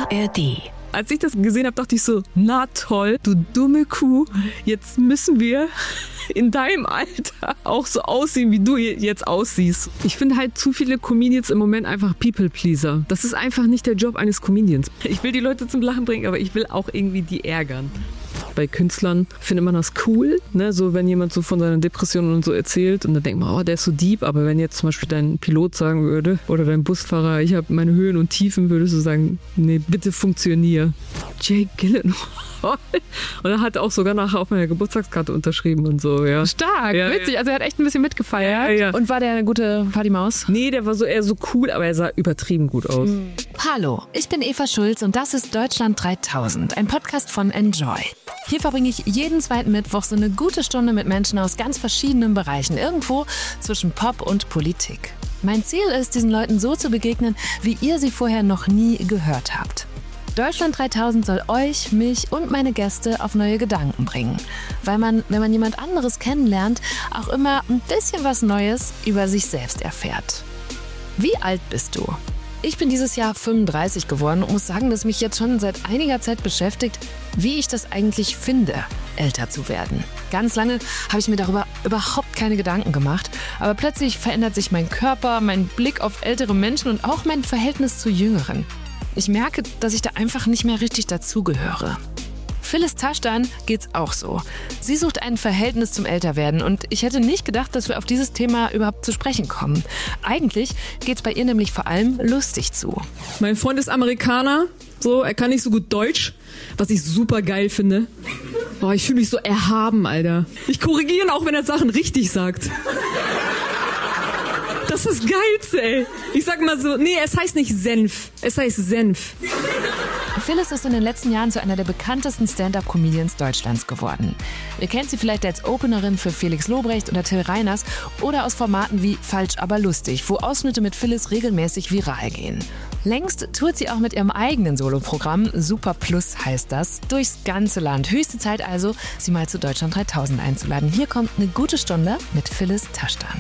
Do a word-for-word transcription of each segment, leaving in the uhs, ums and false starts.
A R D. Als ich das gesehen habe, dachte ich so, na toll, du dumme Kuh, jetzt müssen wir in deinem Alter auch so aussehen, wie du jetzt aussiehst. Ich finde halt zu viele Comedians im Moment einfach People-Pleaser. Das ist einfach nicht der Job eines Comedians. Ich will die Leute zum Lachen bringen, aber ich will auch irgendwie die ärgern. Bei Künstlern findet man das cool, ne? So wenn jemand so von seiner Depression und so erzählt und dann denkt man, oh, der ist so deep, aber wenn jetzt zum Beispiel dein Pilot sagen würde oder dein Busfahrer, ich habe meine Höhen und Tiefen, würdest du sagen, nee, bitte funktionier. Jake Gyllenhaal. Und er hat auch sogar nachher auf meiner Geburtstagskarte unterschrieben und so, ja. Stark, ja, witzig. Ja. Also er hat echt ein bisschen mitgefeiert. Ja, ja. Und war der eine gute Partymaus? Nee, der war so eher so cool, aber er sah übertrieben gut aus. Mhm. Hallo, ich bin Eva Schulz und das ist Deutschland dreitausend, ein Podcast von Enjoy. Hier verbringe ich jeden zweiten Mittwoch so eine gute Stunde mit Menschen aus ganz verschiedenen Bereichen, irgendwo zwischen Pop und Politik. Mein Ziel ist, diesen Leuten so zu begegnen, wie ihr sie vorher noch nie gehört habt. Deutschland dreitausend soll euch, mich und meine Gäste auf neue Gedanken bringen. Weil man, wenn man jemand anderes kennenlernt, auch immer ein bisschen was Neues über sich selbst erfährt. Wie alt bist du? Ich bin dieses Jahr fünfunddreißig geworden und muss sagen, dass mich jetzt schon seit einiger Zeit beschäftigt, wie ich das eigentlich finde, älter zu werden. Ganz lange habe ich mir darüber überhaupt keine Gedanken gemacht, aber plötzlich verändert sich mein Körper, mein Blick auf ältere Menschen und auch mein Verhältnis zu Jüngeren. Ich merke, dass ich da einfach nicht mehr richtig dazugehöre. Phyllis Taschdan geht's auch so. Sie sucht ein Verhältnis zum Älterwerden und ich hätte nicht gedacht, dass wir auf dieses Thema überhaupt zu sprechen kommen. Eigentlich geht's bei ihr nämlich vor allem lustig zu. Mein Freund ist Amerikaner, so, er kann nicht so gut Deutsch, was ich super geil finde. Boah, ich fühle mich so erhaben, Alter. Ich korrigiere ihn auch, wenn er Sachen richtig sagt. Das ist das Geilste, ey. Ich sag mal so, nee, es heißt nicht Senf, es heißt Senf. Phyllis ist in den letzten Jahren zu einer der bekanntesten Stand-up-Comedians Deutschlands geworden. Ihr kennt sie vielleicht als Openerin für Felix Lobrecht oder Till Reiners oder aus Formaten wie Falsch, aber lustig, wo Ausschnitte mit Phyllis regelmäßig viral gehen. Längst tourt sie auch mit ihrem eigenen Soloprogramm, Super Plus heißt das, durchs ganze Land. Höchste Zeit also, sie mal zu Deutschland dreitausend einzuladen. Hier kommt eine gute Stunde mit Phyllis Taschdan.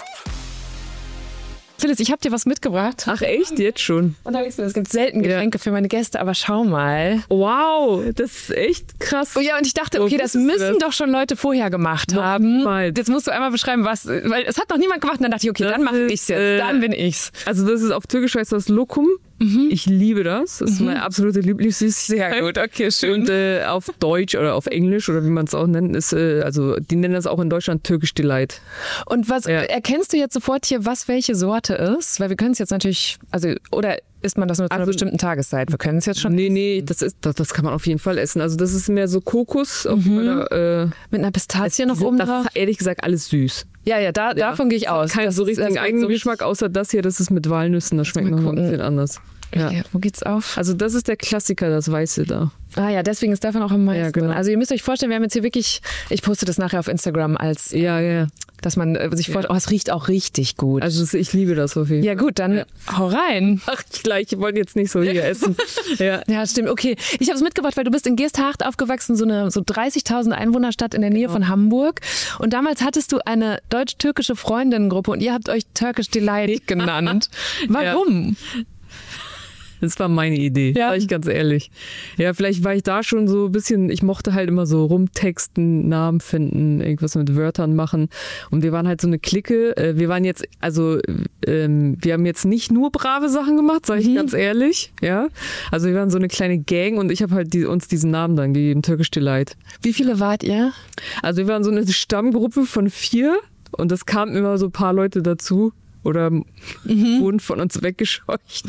Phyllis, ich habe dir was mitgebracht. Ach echt? Jetzt schon? Und es gibt selten Getränke ja. für meine Gäste, aber schau mal. Wow, das ist echt krass. Oh ja, und ich dachte, okay, das müssen das? doch schon Leute vorher gemacht noch haben. Mal. Jetzt musst du einmal beschreiben, was, weil es hat noch niemand gemacht. Und dann dachte ich, okay, das dann mache ich's jetzt, äh, dann bin ich's. Also das ist auf Türkisch heißt das Lokum. Mhm. Ich liebe das. Das ist mhm. meine absolute Lieblingssüßigkeit. Sehr gut, okay, schön. Und äh, auf Deutsch oder auf Englisch oder wie man es auch nennt, ist, äh, also die nennen das auch in Deutschland Türkisch Delight. Und was ja. erkennst du jetzt sofort hier, was welche Sorte ist? Weil wir können es jetzt natürlich, also oder isst man das nur zu also, einer bestimmten Tageszeit? Wir können es jetzt schon. Nee, nee, das ist das, das kann man auf jeden Fall essen. Also das ist mehr so Kokos mhm. oder, äh, mit einer Pistazie noch oben drauf. Das ist ehrlich gesagt alles süß. Ja, ja, da, ja. davon gehe ich aus. Kein so richtigen Eigengeschmack, so außer das hier, das ist mit Walnüssen, das schmeckt noch ein bisschen anders. Ja. Ja, wo geht's auf? Also das ist der Klassiker, das Weiße da. Ah ja, deswegen ist davon auch am meisten. Ja, genau. Also ihr müsst euch vorstellen, wir haben jetzt hier wirklich, ich poste das nachher auf Instagram als, ja, ja, dass man sich vorstellt, oh, es riecht auch richtig gut. Also ich liebe das auf jeden Fall. Ja gut, dann ja. hau rein. Ach gleich, ich wollte jetzt nicht so hier essen. Ja. ja, stimmt. Okay, ich habe es mitgebracht, weil du bist in Geesthacht aufgewachsen, so eine so dreißigtausend Einwohnerstadt in der Nähe genau. von Hamburg. Und damals hattest du eine deutsch-türkische Freundinnengruppe und ihr habt euch Turkish Delight genannt. Warum? Ja. Das war meine Idee, ja. Sag ich ganz ehrlich. Ja, vielleicht war ich da schon so ein bisschen, ich mochte halt immer so rumtexten, Namen finden, irgendwas mit Wörtern machen. Und wir waren halt so eine Clique. Wir waren jetzt, also ähm, wir haben jetzt nicht nur brave Sachen gemacht, sage ich mhm. ganz ehrlich. Ja, also wir waren so eine kleine Gang und ich habe halt die, uns diesen Namen dann gegeben, Turkish Delight. Wie viele wart ihr? Also wir waren so eine Stammgruppe von vier und es kamen immer so ein paar Leute dazu. Oder mhm. wurden von uns weggescheucht.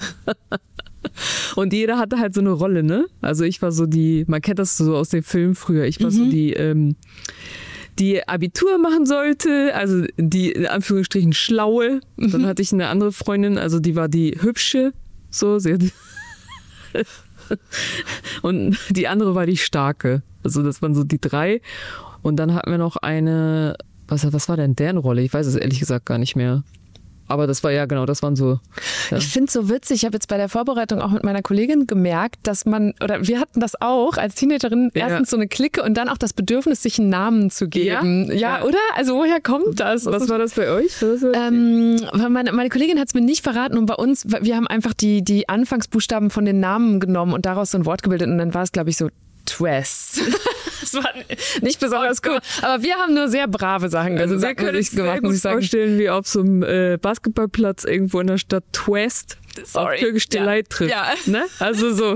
Und jeder hatte halt so eine Rolle, ne? Also ich war so die, man kennt das so aus den Filmen früher, ich war mhm. so die, ähm, die Abitur machen sollte, also die in Anführungsstrichen Schlaue. Mhm. Dann hatte ich eine andere Freundin, also die war die Hübsche, so. Sie hat und die andere war die Starke. Also das waren so die drei. Und dann hatten wir noch eine, was, was war denn deren Rolle? Ich weiß es ehrlich gesagt gar nicht mehr. Aber das war ja, genau, das waren so. Ja. Ich finde es so witzig, ich habe jetzt bei der Vorbereitung auch mit meiner Kollegin gemerkt, dass man, oder wir hatten das auch als Teenagerin, ja. erstens so eine Clique und dann auch das Bedürfnis, sich einen Namen zu geben. Ja, ja, ja. Oder? Also woher kommt das? Was war das bei euch? Ähm, meine, meine Kollegin hat es mir nicht verraten und bei uns, wir haben einfach die, die Anfangsbuchstaben von den Namen genommen und daraus so ein Wort gebildet und dann war es, glaube ich, so Twist. Das war nicht besonders oh, cool. Aber wir haben nur sehr brave Sachen also gesagt, wir können uns sehr gut vorstellen, wie auf so einem äh, Basketballplatz irgendwo in der Stadt Twist auf Türkisch Delight ja. trifft. Ja. Ne? Also so.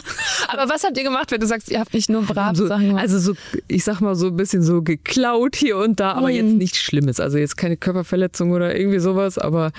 Aber was habt ihr gemacht, wenn du sagst, ihr habt nicht nur brave so, Sachen gemacht? Also so, ich sag mal so ein bisschen so geklaut hier und da, aber mm. jetzt nichts Schlimmes. Also jetzt keine Körperverletzung oder irgendwie sowas, aber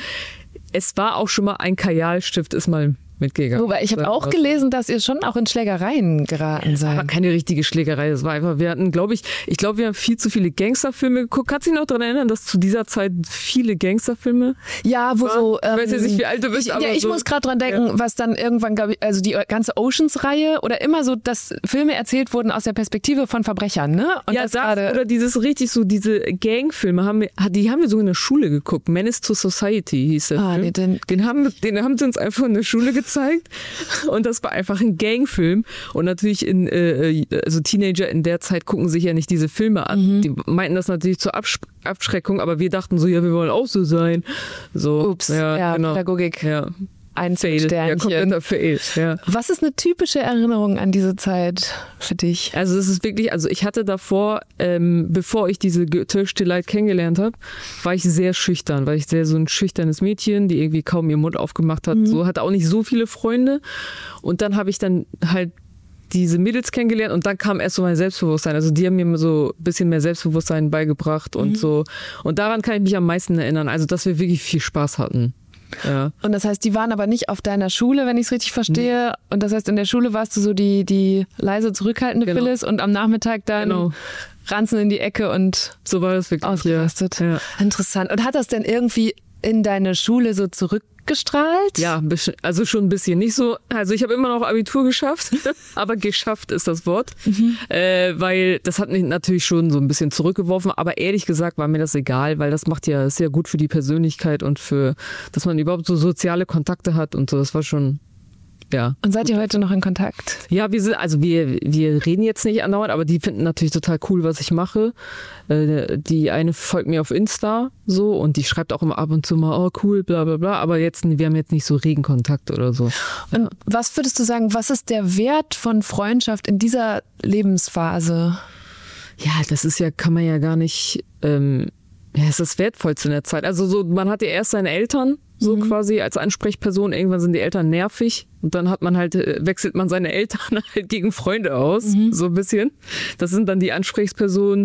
es war auch schon mal ein Kajalstift, ist mal mitgegangen. Wobei ich habe auch gelesen, dass ihr schon auch in Schlägereien geraten seid. Das war keine richtige Schlägerei. Das war einfach, wir hatten, glaube ich, ich glaube, wir haben viel zu viele Gangsterfilme geguckt. Kannst du dich noch daran erinnern, dass zu dieser Zeit viele Gangsterfilme? Ja, wo war? so. Ähm, ich weiß jetzt nicht, wie alt du bist. Ich, aber ja, ich so, muss gerade dran denken, ja. was dann irgendwann, glaube ich, also die ganze Oceans-Reihe oder immer so, dass Filme erzählt wurden aus der Perspektive von Verbrechern, ne? Und ja, das grade, oder dieses richtig so, diese Gangfilme, haben wir, die haben wir so in der Schule geguckt. Menace to Society hieß der ah, Film. Nee, den, den, haben, den haben sie uns einfach in der Schule gezeigt. Und das war einfach ein Gangfilm. Und natürlich in, äh, also Teenager in der Zeit gucken sich ja nicht diese Filme an. Mhm. Die meinten das natürlich zur Absch- Abschreckung, aber wir dachten so, ja, wir wollen auch so sein. So, Ups, ja, ja genau. Pädagogik. Ja. Ein Fail. Ja, kompletter Fail. Ja. Was ist eine typische Erinnerung an diese Zeit für dich? Also es ist wirklich, also ich hatte davor, ähm, bevor ich diese Turkish Delight kennengelernt habe, war ich sehr schüchtern, weil ich sehr so ein schüchternes Mädchen, die irgendwie kaum ihren Mund aufgemacht hat, mhm. so hatte auch nicht so viele Freunde. Und dann habe ich dann halt diese Mädels kennengelernt und dann kam erst so mein Selbstbewusstsein. Also die haben mir so ein bisschen mehr Selbstbewusstsein beigebracht und mhm. so. Und daran kann ich mich am meisten erinnern. Also dass wir wirklich viel Spaß hatten. Ja. Und das heißt, die waren aber nicht auf deiner Schule, wenn ich es richtig verstehe. Und das heißt, in der Schule warst du so die, die leise, zurückhaltende genau. Phyllis und am Nachmittag dann genau. ranzen in die Ecke und so war das wirklich ausgerastet. Ja. Interessant. Und hat das denn irgendwie in deine Schule so zurückgestrahlt? Ja, also schon ein bisschen. Nicht so, also ich habe immer noch Abitur geschafft, aber geschafft ist das Wort, mhm. äh, weil das hat mich natürlich schon so ein bisschen zurückgeworfen, aber ehrlich gesagt war mir das egal, weil das macht ja, ist ja gut für die Persönlichkeit und für, dass man überhaupt so soziale Kontakte hat und so, das war schon... Ja. Und seid ihr heute noch in Kontakt? Ja, wir sind, also wir, wir reden jetzt nicht andauernd, aber die finden natürlich total cool, was ich mache. Äh, die eine folgt mir auf Insta so und die schreibt auch immer ab und zu mal, oh cool, bla bla bla, aber jetzt, wir haben jetzt nicht so regen Kontakt oder so. Und ja. was würdest du sagen, was ist der Wert von Freundschaft in dieser Lebensphase? Ja, das ist ja, kann man ja gar nicht, ähm, ja, es ist das Wertvollste in der Zeit. Also so, man hat ja erst seine Eltern, so mhm. quasi als Ansprechperson. Irgendwann sind die Eltern nervig und dann hat man halt, wechselt man seine Eltern halt gegen Freunde aus, mhm. so ein bisschen. Das sind dann die Ansprechpersonen,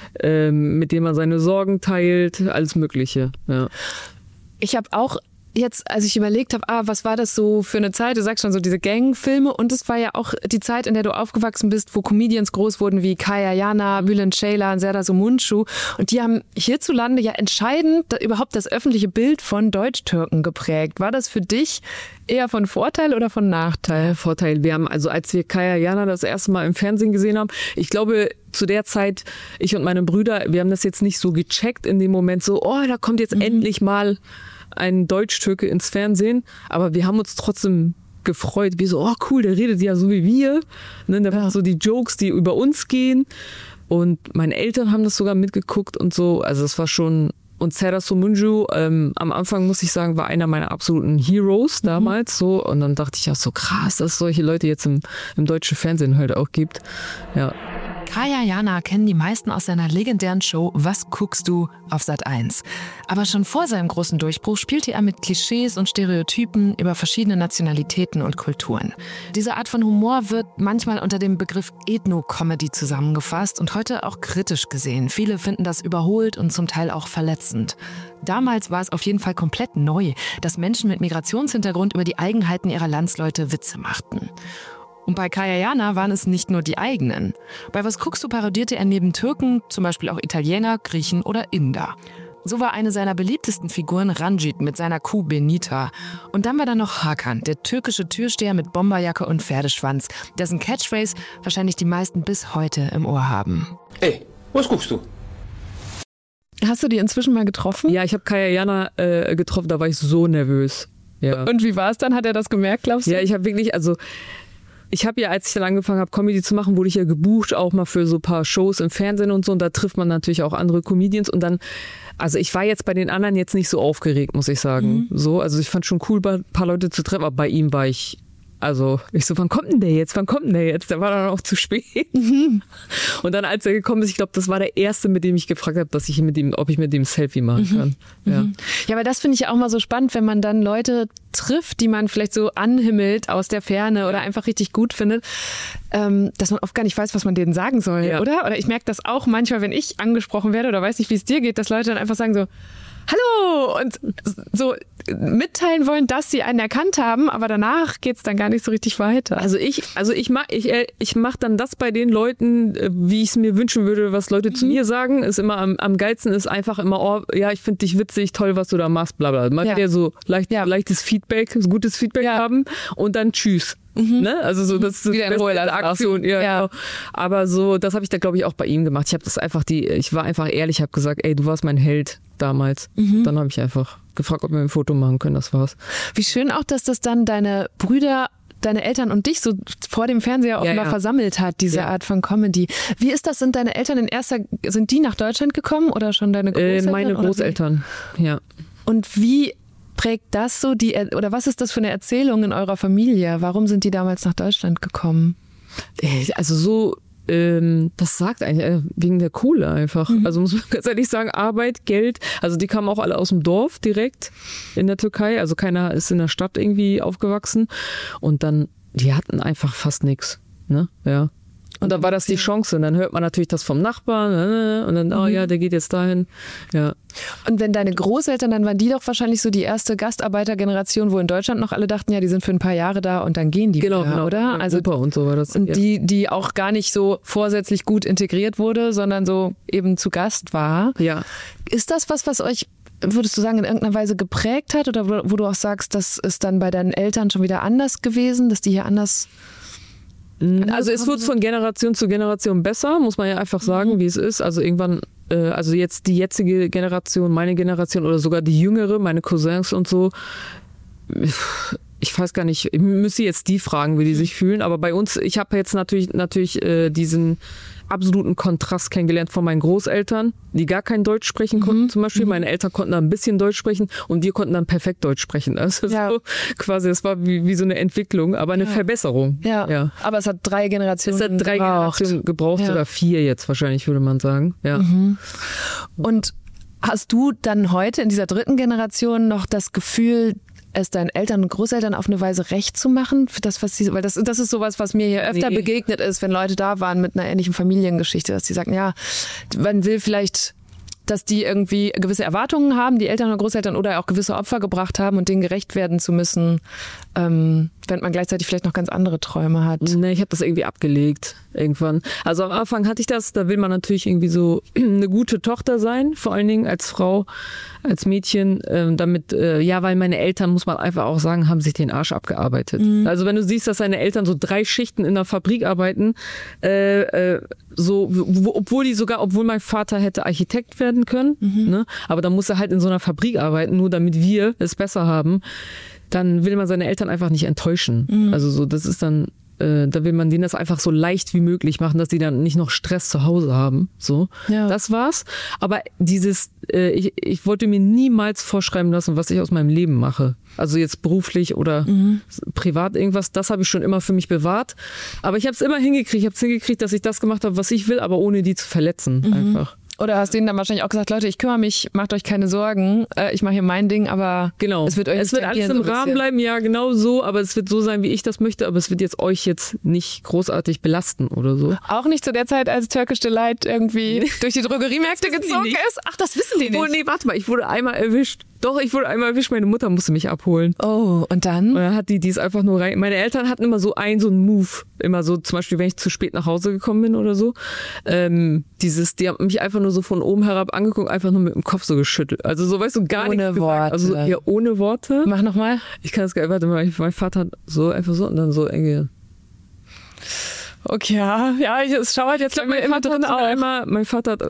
ähm, mit denen man seine Sorgen teilt, alles Mögliche. Ja. Ich habe auch jetzt, als ich überlegt habe, ah, was war das so für eine Zeit? Du sagst schon so diese Gangfilme und es war ja auch die Zeit, in der du aufgewachsen bist, wo Comedians groß wurden wie Kaya Jana, Bülent Ceylan, Serdar Somuncu und die haben hierzulande ja entscheidend da überhaupt das öffentliche Bild von Deutsch-Türken geprägt. War das für dich eher von Vorteil oder von Nachteil? Vorteil. Wir haben, also als wir Kaya Jana das erste Mal im Fernsehen gesehen haben, ich glaube, zu der Zeit, ich und meine Brüder, wir haben das jetzt nicht so gecheckt in dem Moment, so, oh, da kommt jetzt mhm. endlich mal ein Deutsch-Türke ins Fernsehen, aber wir haben uns trotzdem gefreut, wie so, oh cool, der redet ja so wie wir, ne, der ja. macht so die Jokes, die über uns gehen und meine Eltern haben das sogar mitgeguckt und so, also es war schon, und Serdar Somuncu, ähm, am Anfang muss ich sagen, war einer meiner absoluten Heroes damals, mhm. so, und dann dachte ich auch so, krass, dass es solche Leute jetzt im, im deutschen Fernsehen halt auch gibt, ja. Kaya Jana kennen die meisten aus seiner legendären Show Was guckst du auf Sat eins. Aber schon vor seinem großen Durchbruch spielte er mit Klischees und Stereotypen über verschiedene Nationalitäten und Kulturen. Diese Art von Humor wird manchmal unter dem Begriff Ethno-Comedy zusammengefasst und heute auch kritisch gesehen. Viele finden das überholt und zum Teil auch verletzend. Damals war es auf jeden Fall komplett neu, dass Menschen mit Migrationshintergrund über die Eigenheiten ihrer Landsleute Witze machten. Und bei Kaya Jana waren es nicht nur die eigenen. Bei Was guckst du parodierte er neben Türken zum Beispiel auch Italiener, Griechen oder Inder. So war eine seiner beliebtesten Figuren Ranjit mit seiner Kuh Benita. Und dann war da noch Hakan, der türkische Türsteher mit Bomberjacke und Pferdeschwanz, dessen Catchphrase wahrscheinlich die meisten bis heute im Ohr haben. Ey, was guckst du? Hast du die inzwischen mal getroffen? Ja, ich habe Kaya Jana äh, getroffen, da war ich so nervös. Ja. Und wie war es dann? Hat er das gemerkt, glaubst du? Ja, ich habe wirklich, also ich habe ja, als ich dann angefangen habe, Comedy zu machen, wurde ich ja gebucht, auch mal für so ein paar Shows im Fernsehen und so. Und da trifft man natürlich auch andere Comedians. Und dann, also ich war jetzt bei den anderen jetzt nicht so aufgeregt, muss ich sagen. Mhm. So, also ich fand schon cool, ein paar Leute zu treffen, aber bei ihm war ich, also ich so, wann kommt denn der jetzt? Wann kommt denn der jetzt? Der war dann auch zu spät. Mhm. Und dann, als er gekommen ist, ich glaube, das war der erste, mit dem ich gefragt habe, dass ich mit ihm, ob ich mit dem Selfie machen kann. Mhm. Ja. ja, aber das finde ich auch mal so spannend, wenn man dann Leute trifft, die man vielleicht so anhimmelt aus der Ferne oder einfach richtig gut findet, ähm, dass man oft gar nicht weiß, was man denen sagen soll, ja. oder? Oder ich merke das auch manchmal, wenn ich angesprochen werde oder weiß nicht, wie es dir geht, dass Leute dann einfach sagen so, hallo, und so mitteilen wollen, dass sie einen erkannt haben, aber danach geht es dann gar nicht so richtig weiter. Also ich, also ich mach, ich, ich mach dann das bei den Leuten, wie ich es mir wünschen würde, was Leute mhm. zu mir sagen, ist immer am, am geilsten, ist einfach immer, oh, ja, ich finde dich witzig, toll, was du da machst, bla bla. Man ja. will ja so leicht, ja. leichtes Feedback, gutes Feedback ja. haben und dann tschüss. Mhm. Ne? Also so, das ist wieder in Ruhe eine Aktion. Ja, ja. Genau. Aber so, das habe ich da glaube ich auch bei ihm gemacht. Ich habe das einfach die, ich war einfach ehrlich, habe gesagt, ey, du warst mein Held damals. Mhm. Dann habe ich einfach gefragt, ob wir ein Foto machen können. Das war's. Wie schön auch, dass das dann deine Brüder, deine Eltern und dich so vor dem Fernseher auch ja, immer ja. versammelt hat, diese ja. Art von Comedy. Wie ist das? Sind deine Eltern in erster, sind die nach Deutschland gekommen oder schon deine Großeltern? Äh, meine Großeltern, ja. Und wie prägt das so die, oder was ist das für eine Erzählung in eurer Familie? Warum sind die damals nach Deutschland gekommen? Also so, ähm, das sagt eigentlich äh, wegen der Kohle einfach. Mhm. Also muss man ganz ehrlich sagen, Arbeit, Geld. Also die kamen auch alle aus dem Dorf direkt in der Türkei. Also keiner ist in der Stadt irgendwie aufgewachsen. Und dann, die hatten einfach fast nichts. Ne? Ja. Und dann war das die Chance. Und dann hört man natürlich das vom Nachbarn. Und dann, oh ja, der geht jetzt dahin. Ja. Und wenn deine Großeltern, dann waren die doch wahrscheinlich so die erste Gastarbeitergeneration, wo in Deutschland noch alle dachten, ja, die sind für ein paar Jahre da und dann gehen die genau, wieder, genau. oder? Also Opa und so war das. Und ja. die, die auch gar nicht so vorsätzlich gut integriert wurde, sondern so eben zu Gast war. Ja. Ist das was, was euch, würdest du sagen, in irgendeiner Weise geprägt hat? Oder wo, wo du auch sagst, das ist dann bei deinen Eltern schon wieder anders gewesen, dass die hier anders... Also es wird von Generation zu Generation besser, muss man ja einfach sagen, mhm. wie es ist. Also irgendwann, äh, also jetzt die jetzige Generation, meine Generation oder sogar die jüngere, meine Cousins und so, ich weiß gar nicht, ich müsste jetzt die fragen, wie die sich fühlen. Aber bei uns, ich habe jetzt natürlich, natürlich äh, diesen absoluten Kontrast kennengelernt von meinen Großeltern, die gar kein Deutsch sprechen konnten mhm. zum Beispiel. Mhm. Meine Eltern konnten dann ein bisschen Deutsch sprechen und wir konnten dann perfekt Deutsch sprechen. Also ja. so quasi, das war wie, wie so eine Entwicklung, aber eine ja. Verbesserung. Ja. ja, aber es hat drei Generationen gebraucht. Es hat drei gebraucht. Generationen gebraucht ja. oder vier jetzt wahrscheinlich, würde man sagen. Ja. Mhm. Und hast du dann heute in dieser dritten Generation noch das Gefühl, es deinen Eltern und Großeltern auf eine Weise recht zu machen? Für das, was sie, weil das, das ist sowas, was mir hier öfter nee. begegnet ist, wenn Leute da waren mit einer ähnlichen Familiengeschichte, dass die sagen, ja, man will vielleicht, dass die irgendwie gewisse Erwartungen haben, die Eltern und Großeltern, oder auch gewisse Opfer gebracht haben und denen gerecht werden zu müssen, ähm, wenn man gleichzeitig vielleicht noch ganz andere Träume hat. Nee, ich habe das irgendwie abgelegt irgendwann. Also am Anfang hatte ich das, da will man natürlich irgendwie so eine gute Tochter sein, vor allen Dingen als Frau, als Mädchen, äh, damit, äh, ja, weil meine Eltern, muss man einfach auch sagen, haben sich den Arsch abgearbeitet. Mhm. Also wenn du siehst, dass deine Eltern so drei Schichten in der Fabrik arbeiten, äh, äh, so, wo, obwohl die sogar, obwohl mein Vater hätte Architekt werden können, mhm. ne, aber dann muss er halt in so einer Fabrik arbeiten, nur damit wir es besser haben, dann will man seine Eltern einfach nicht enttäuschen. Mhm. Also so, das ist dann, äh, da will man denen das einfach so leicht wie möglich machen, dass die dann nicht noch Stress zu Hause haben. So, ja. Das war's. Aber dieses, äh, ich, ich wollte mir niemals vorschreiben lassen, was ich aus meinem Leben mache. Also jetzt beruflich oder mhm. privat irgendwas, das habe ich schon immer für mich bewahrt. Aber ich habe es immer hingekriegt. Ich habe es hingekriegt, dass ich das gemacht habe, was ich will, aber ohne die zu verletzen. Mhm. Einfach. Oder hast denen dann wahrscheinlich auch gesagt, Leute, ich kümmere mich, macht euch keine Sorgen, äh, ich mache hier mein Ding, aber genau. es wird euch es wird alles im Rahmen bleiben, ja, genau so, aber es wird so sein, wie ich das möchte, aber es wird jetzt euch jetzt nicht großartig belasten oder so. Auch nicht zu der Zeit, als Turkish Delight irgendwie durch die Drogeriemärkte gezogen ist? Ach, das wissen die nicht. Oh, nee, warte mal, ich wurde einmal erwischt. Doch, ich wurde einmal erwischt, meine Mutter musste mich abholen. Oh, und dann? Und dann hat die, die ist einfach nur rein. Meine Eltern hatten immer so einen, so einen Move. Immer so, zum Beispiel, wenn ich zu spät nach Hause gekommen bin oder so. Ähm, dieses, die haben mich einfach nur so von oben herab angeguckt, einfach nur mit dem Kopf so geschüttelt. Also so, weißt du, gar ohne nichts Worte. Also ja, ohne Worte. Mach nochmal. Ich kann das gar nicht, warte mal, mein Vater hat so einfach so und dann so enge. Okay, ja, ja, es schaut jetzt bei mir immer drin auch. Einmal, mein Vater hat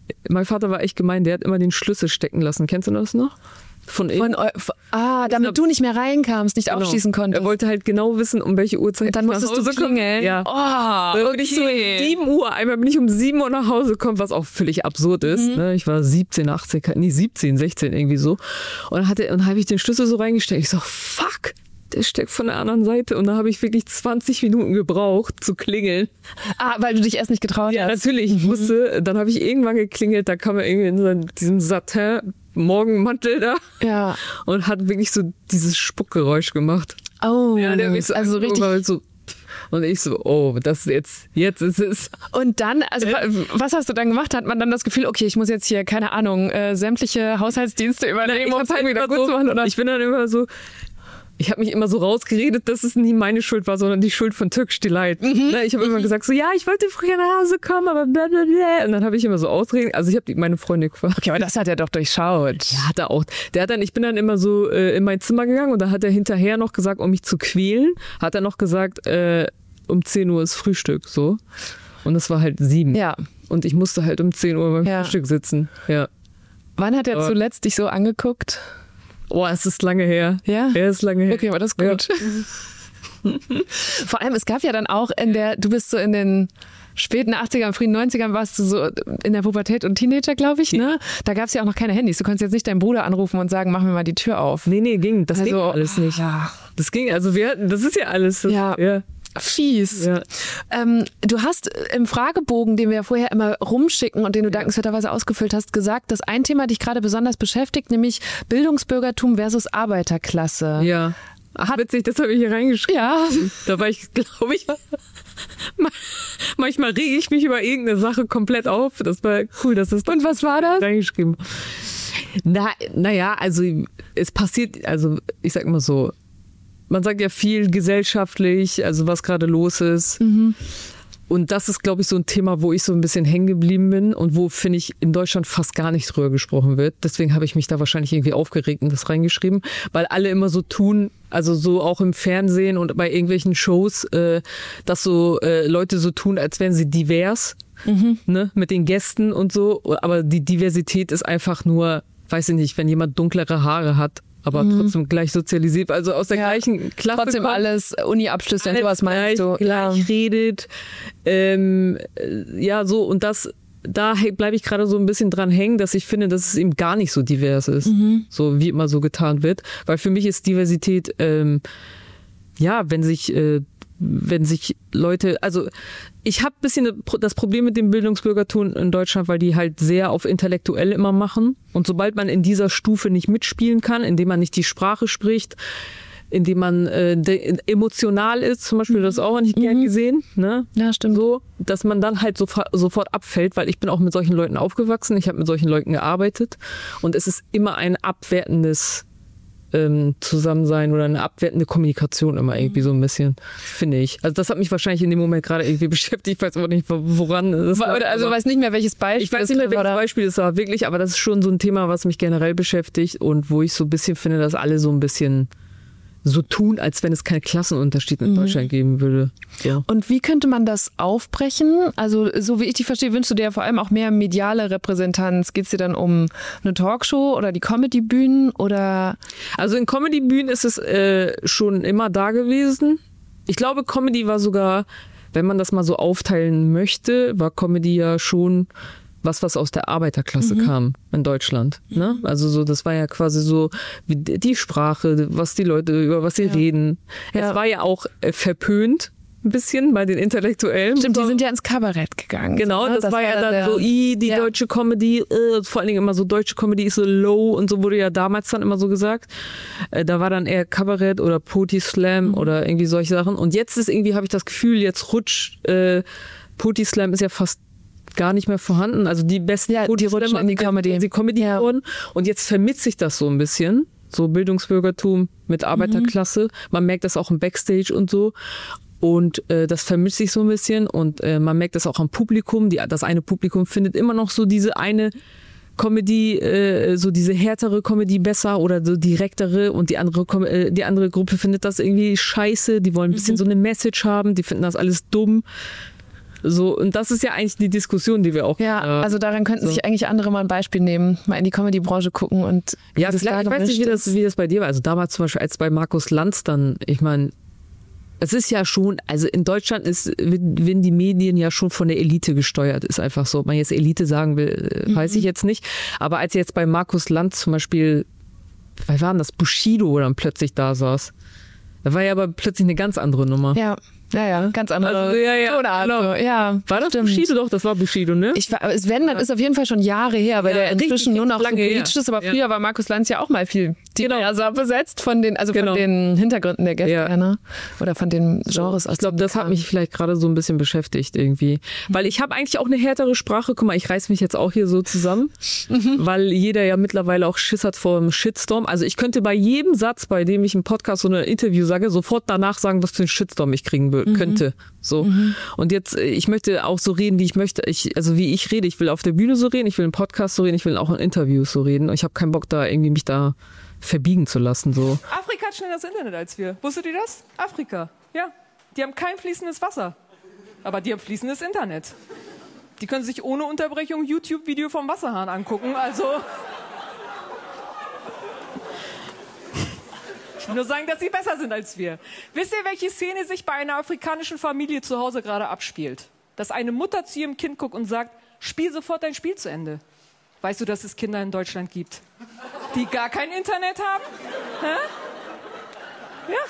mein Vater war echt gemein, der hat immer den Schlüssel stecken lassen. Kennst du das noch? Von, Von eu- ah, damit glaub, du nicht mehr reinkamst, nicht genau. aufschließen konntest. Er wollte halt genau wissen, um welche Uhrzeit. Dann musstest du so klingeln. Ja. Oh, okay. Ich um sieben Uhr, einmal bin ich um sieben Uhr nach Hause gekommen, was auch völlig absurd ist. Mhm. Ne? Ich war siebzehn, achtzehn, nee, siebzehn, sechzehn irgendwie so. Und dann, hat er, dann habe ich den Schlüssel so reingesteckt. Ich so, fuck, der steckt von der anderen Seite. Und dann habe ich wirklich zwanzig Minuten gebraucht zu klingeln. Ah, weil du dich erst nicht getraut ja, hast. Ja, natürlich. Ich musste, dann habe ich irgendwann geklingelt, da kam er irgendwie in so diesem Satin Morgenmantel da ja. und hat wirklich so dieses Spuckgeräusch gemacht. Oh, ja, der mich so also richtig. So, und ich so, oh, das ist jetzt, jetzt ist es. Und dann, also was hast du dann gemacht? Hat man dann das Gefühl, okay, ich muss jetzt hier, keine Ahnung, äh, sämtliche Haushaltsdienste übernehmen, um es halt wieder gut zu machen? Oder? Ich bin dann immer so, ich habe mich immer so rausgeredet, dass es nie meine Schuld war, sondern die Schuld von Türkisch Delight. Mhm. Ich habe mhm. immer gesagt, so ja, ich wollte früher nach Hause kommen, aber blablabla. Und dann habe ich immer so Ausreden. Also ich habe meine Freundin gefragt. Okay, aber das hat er doch durchschaut. Ja, hat er auch. Der hat dann, ich bin dann immer so äh, in mein Zimmer gegangen und da hat er hinterher noch gesagt, um mich zu quälen, hat er noch gesagt, äh, um zehn Uhr ist Frühstück, so. Und es war halt sieben. Ja. Und ich musste halt um zehn Uhr beim ja. Frühstück sitzen. Ja. Wann hat er aber zuletzt dich so angeguckt? Oh, es ist lange her. Ja? Ja, es ist lange her. Okay, aber das ist gut. Ja. Vor allem, es gab ja dann auch in der, du bist so in den späten achtzigern, frühen neunzigern warst du so in der Pubertät und Teenager, glaube ich, ne? Da gab es ja auch noch keine Handys. Du konntest jetzt nicht deinen Bruder anrufen und sagen, mach mir mal die Tür auf. Nee, nee, ging. Das also, ging alles nicht. Ja. Das ging, also wir hatten, das ist ja alles. Das, ja. ja. Fies. Ja. Ähm, du hast im Fragebogen, den wir vorher immer rumschicken und den du dankenswerterweise ausgefüllt hast, gesagt, dass ein Thema dich gerade besonders beschäftigt, nämlich Bildungsbürgertum versus Arbeiterklasse. Ja. Ach, witzig, das habe ich hier reingeschrieben. Ja. Da war ich, glaube ich, manchmal rege ich mich über irgendeine Sache komplett auf. Das war cool, dass das. Und was war das? Reingeschrieben. Na, naja, also es passiert, also ich sag mal so, man sagt ja viel gesellschaftlich, also was gerade los ist. Mhm. Und das ist, glaube ich, so ein Thema, wo ich so ein bisschen hängen geblieben bin und wo, finde ich, in Deutschland fast gar nicht drüber gesprochen wird. Deswegen habe ich mich da wahrscheinlich irgendwie aufgeregt und das reingeschrieben, weil alle immer so tun, also so auch im Fernsehen und bei irgendwelchen Shows, äh, dass so äh, Leute so tun, als wären sie divers, mhm. ne, mit den Gästen und so. Aber die Diversität ist einfach nur, weiß ich nicht, wenn jemand dunklere Haare hat, aber mhm. trotzdem gleich sozialisiert, also aus der ja, gleichen Klasse trotzdem kommt, alles Uni-Abschlüsse, alles was meinst gleich, du? Gleich redet, ähm, ja so und das, da bleibe ich gerade so ein bisschen dran hängen, dass ich finde, dass es eben gar nicht so divers ist, mhm. so wie immer so getan wird, weil für mich ist Diversität, ähm, ja, wenn sich äh, wenn sich Leute, also ich habe ein bisschen das Problem mit dem Bildungsbürgertum in Deutschland, weil die halt sehr auf intellektuell immer machen. Und sobald man in dieser Stufe nicht mitspielen kann, indem man nicht die Sprache spricht, indem man äh, de- emotional ist, zum Beispiel, das ist auch nicht mhm. gern gesehen, ne? Ja, stimmt. So, dass man dann halt so, sofort abfällt, weil ich bin auch mit solchen Leuten aufgewachsen, ich habe mit solchen Leuten gearbeitet und es ist immer ein abwertendes Zusammensein oder eine abwertende Kommunikation immer irgendwie so ein bisschen, finde ich. Also das hat mich wahrscheinlich in dem Moment gerade irgendwie beschäftigt. Ich weiß aber nicht, woran es war. Oder also weiß nicht mehr, welches Beispiel. Ich weiß nicht mehr, welches Beispiel es war, wirklich, aber das ist schon so ein Thema, was mich generell beschäftigt und wo ich so ein bisschen finde, dass alle so ein bisschen so tun, als wenn es keinen Klassenunterschied in mhm. Deutschland geben würde. Ja. Und wie könnte man das aufbrechen? Also so wie ich dich verstehe, wünschst du dir ja vor allem auch mehr mediale Repräsentanz. Geht es dir dann um eine Talkshow oder die Comedy-Bühnen? Oder? Also in Comedy-Bühnen ist es äh, schon immer da gewesen. Ich glaube, Comedy war sogar, wenn man das mal so aufteilen möchte, war Comedy ja schon was, was aus der Arbeiterklasse mhm. kam in Deutschland. Ne? Also so, das war ja quasi so wie die Sprache, was die Leute, über was sie ja. reden. Ja. Es war ja auch äh, verpönt, ein bisschen bei den Intellektuellen. Stimmt, die sind ja ins Kabarett gegangen. Genau, das, das war ja dann so, i, die ja. deutsche Comedy, äh, vor allen Dingen immer so, deutsche Comedy ist so low und so wurde ja damals dann immer so gesagt. Äh, da war dann eher Kabarett oder Poetry Slam mhm. oder irgendwie solche Sachen. Und jetzt ist irgendwie, habe ich das Gefühl, jetzt rutscht, äh, Poetry Slam ist ja fast gar nicht mehr vorhanden. Also die besten ja, die rutschen in die Comedy. Die Comedy ja. wurden. Und jetzt vermisst sich das so ein bisschen. So Bildungsbürgertum mit Arbeiterklasse. Mhm. Man merkt das auch im Backstage und so. Und äh, das vermischt sich so ein bisschen. Und äh, man merkt das auch am Publikum. Die, das eine Publikum findet immer noch so diese eine Comedy, äh, so diese härtere Comedy besser oder so direktere. Und die andere, äh, die andere Gruppe findet das irgendwie scheiße. Die wollen ein bisschen mhm. so eine Message haben. Die finden das alles dumm. So, und das ist ja eigentlich die Diskussion, die wir auch. Ja, äh, also daran könnten so. sich eigentlich andere mal ein Beispiel nehmen, mal in die Comedy-Branche gucken und ja, das vielleicht, ich weiß nicht, wie das, wie das bei dir war. Also damals zum Beispiel, als bei Markus Lanz dann, ich meine, es ist ja schon, also in Deutschland ist, werden die Medien ja schon von der Elite gesteuert, ist einfach so. Ob man jetzt Elite sagen will, weiß mhm. ich jetzt nicht. Aber als jetzt bei Markus Lanz zum Beispiel, wer war denn das, Bushido dann plötzlich da saß, da war ja aber plötzlich eine ganz andere Nummer. Ja. Ja, ja, ganz andere also, ja, ja, Tonart. Genau. Ja, war das stimmt. Bushido? Doch, das war Bushido, ne? Ich war, es wenn, dann ist auf jeden Fall schon Jahre her, weil ja, der inzwischen richtig, nur noch so lange politisch ist, aber früher ja. war Markus Lanz ja auch mal viel diverser genau. besetzt von den, also genau. von den Hintergründen der Gäste, ja. ne? Oder von den Genres. Ich glaube, das hat mich vielleicht gerade so ein bisschen beschäftigt irgendwie. Weil ich habe eigentlich auch eine härtere Sprache. Guck mal, ich reiß mich jetzt auch hier so zusammen, mhm. weil jeder ja mittlerweile auch Schiss hat vor dem Shitstorm. Also ich könnte bei jedem Satz, bei dem ich im Podcast oder ein Interview sage, sofort danach sagen, was für einen Shitstorm ich kriegen will, mhm. könnte. So. Mhm. Und jetzt, ich möchte auch so reden, wie ich möchte. Ich, also wie ich rede. Ich will auf der Bühne so reden, ich will im Podcast so reden, ich will auch in Interviews so reden. Und ich habe keinen Bock, da irgendwie mich da verbiegen zu lassen. So. Afrika hat schneller das Internet als wir. Wusstet ihr das? Afrika. Ja. Die haben kein fließendes Wasser. Aber die haben fließendes Internet. Die können sich ohne Unterbrechung YouTube-Video vom Wasserhahn angucken. Also... Ich will nur sagen, dass sie besser sind als wir. Wisst ihr, welche Szene sich bei einer afrikanischen Familie zu Hause gerade abspielt? Dass eine Mutter zu ihrem Kind guckt und sagt, spiel sofort dein Spiel zu Ende. Weißt du, dass es Kinder in Deutschland gibt, die gar kein Internet haben? Hä? Ja.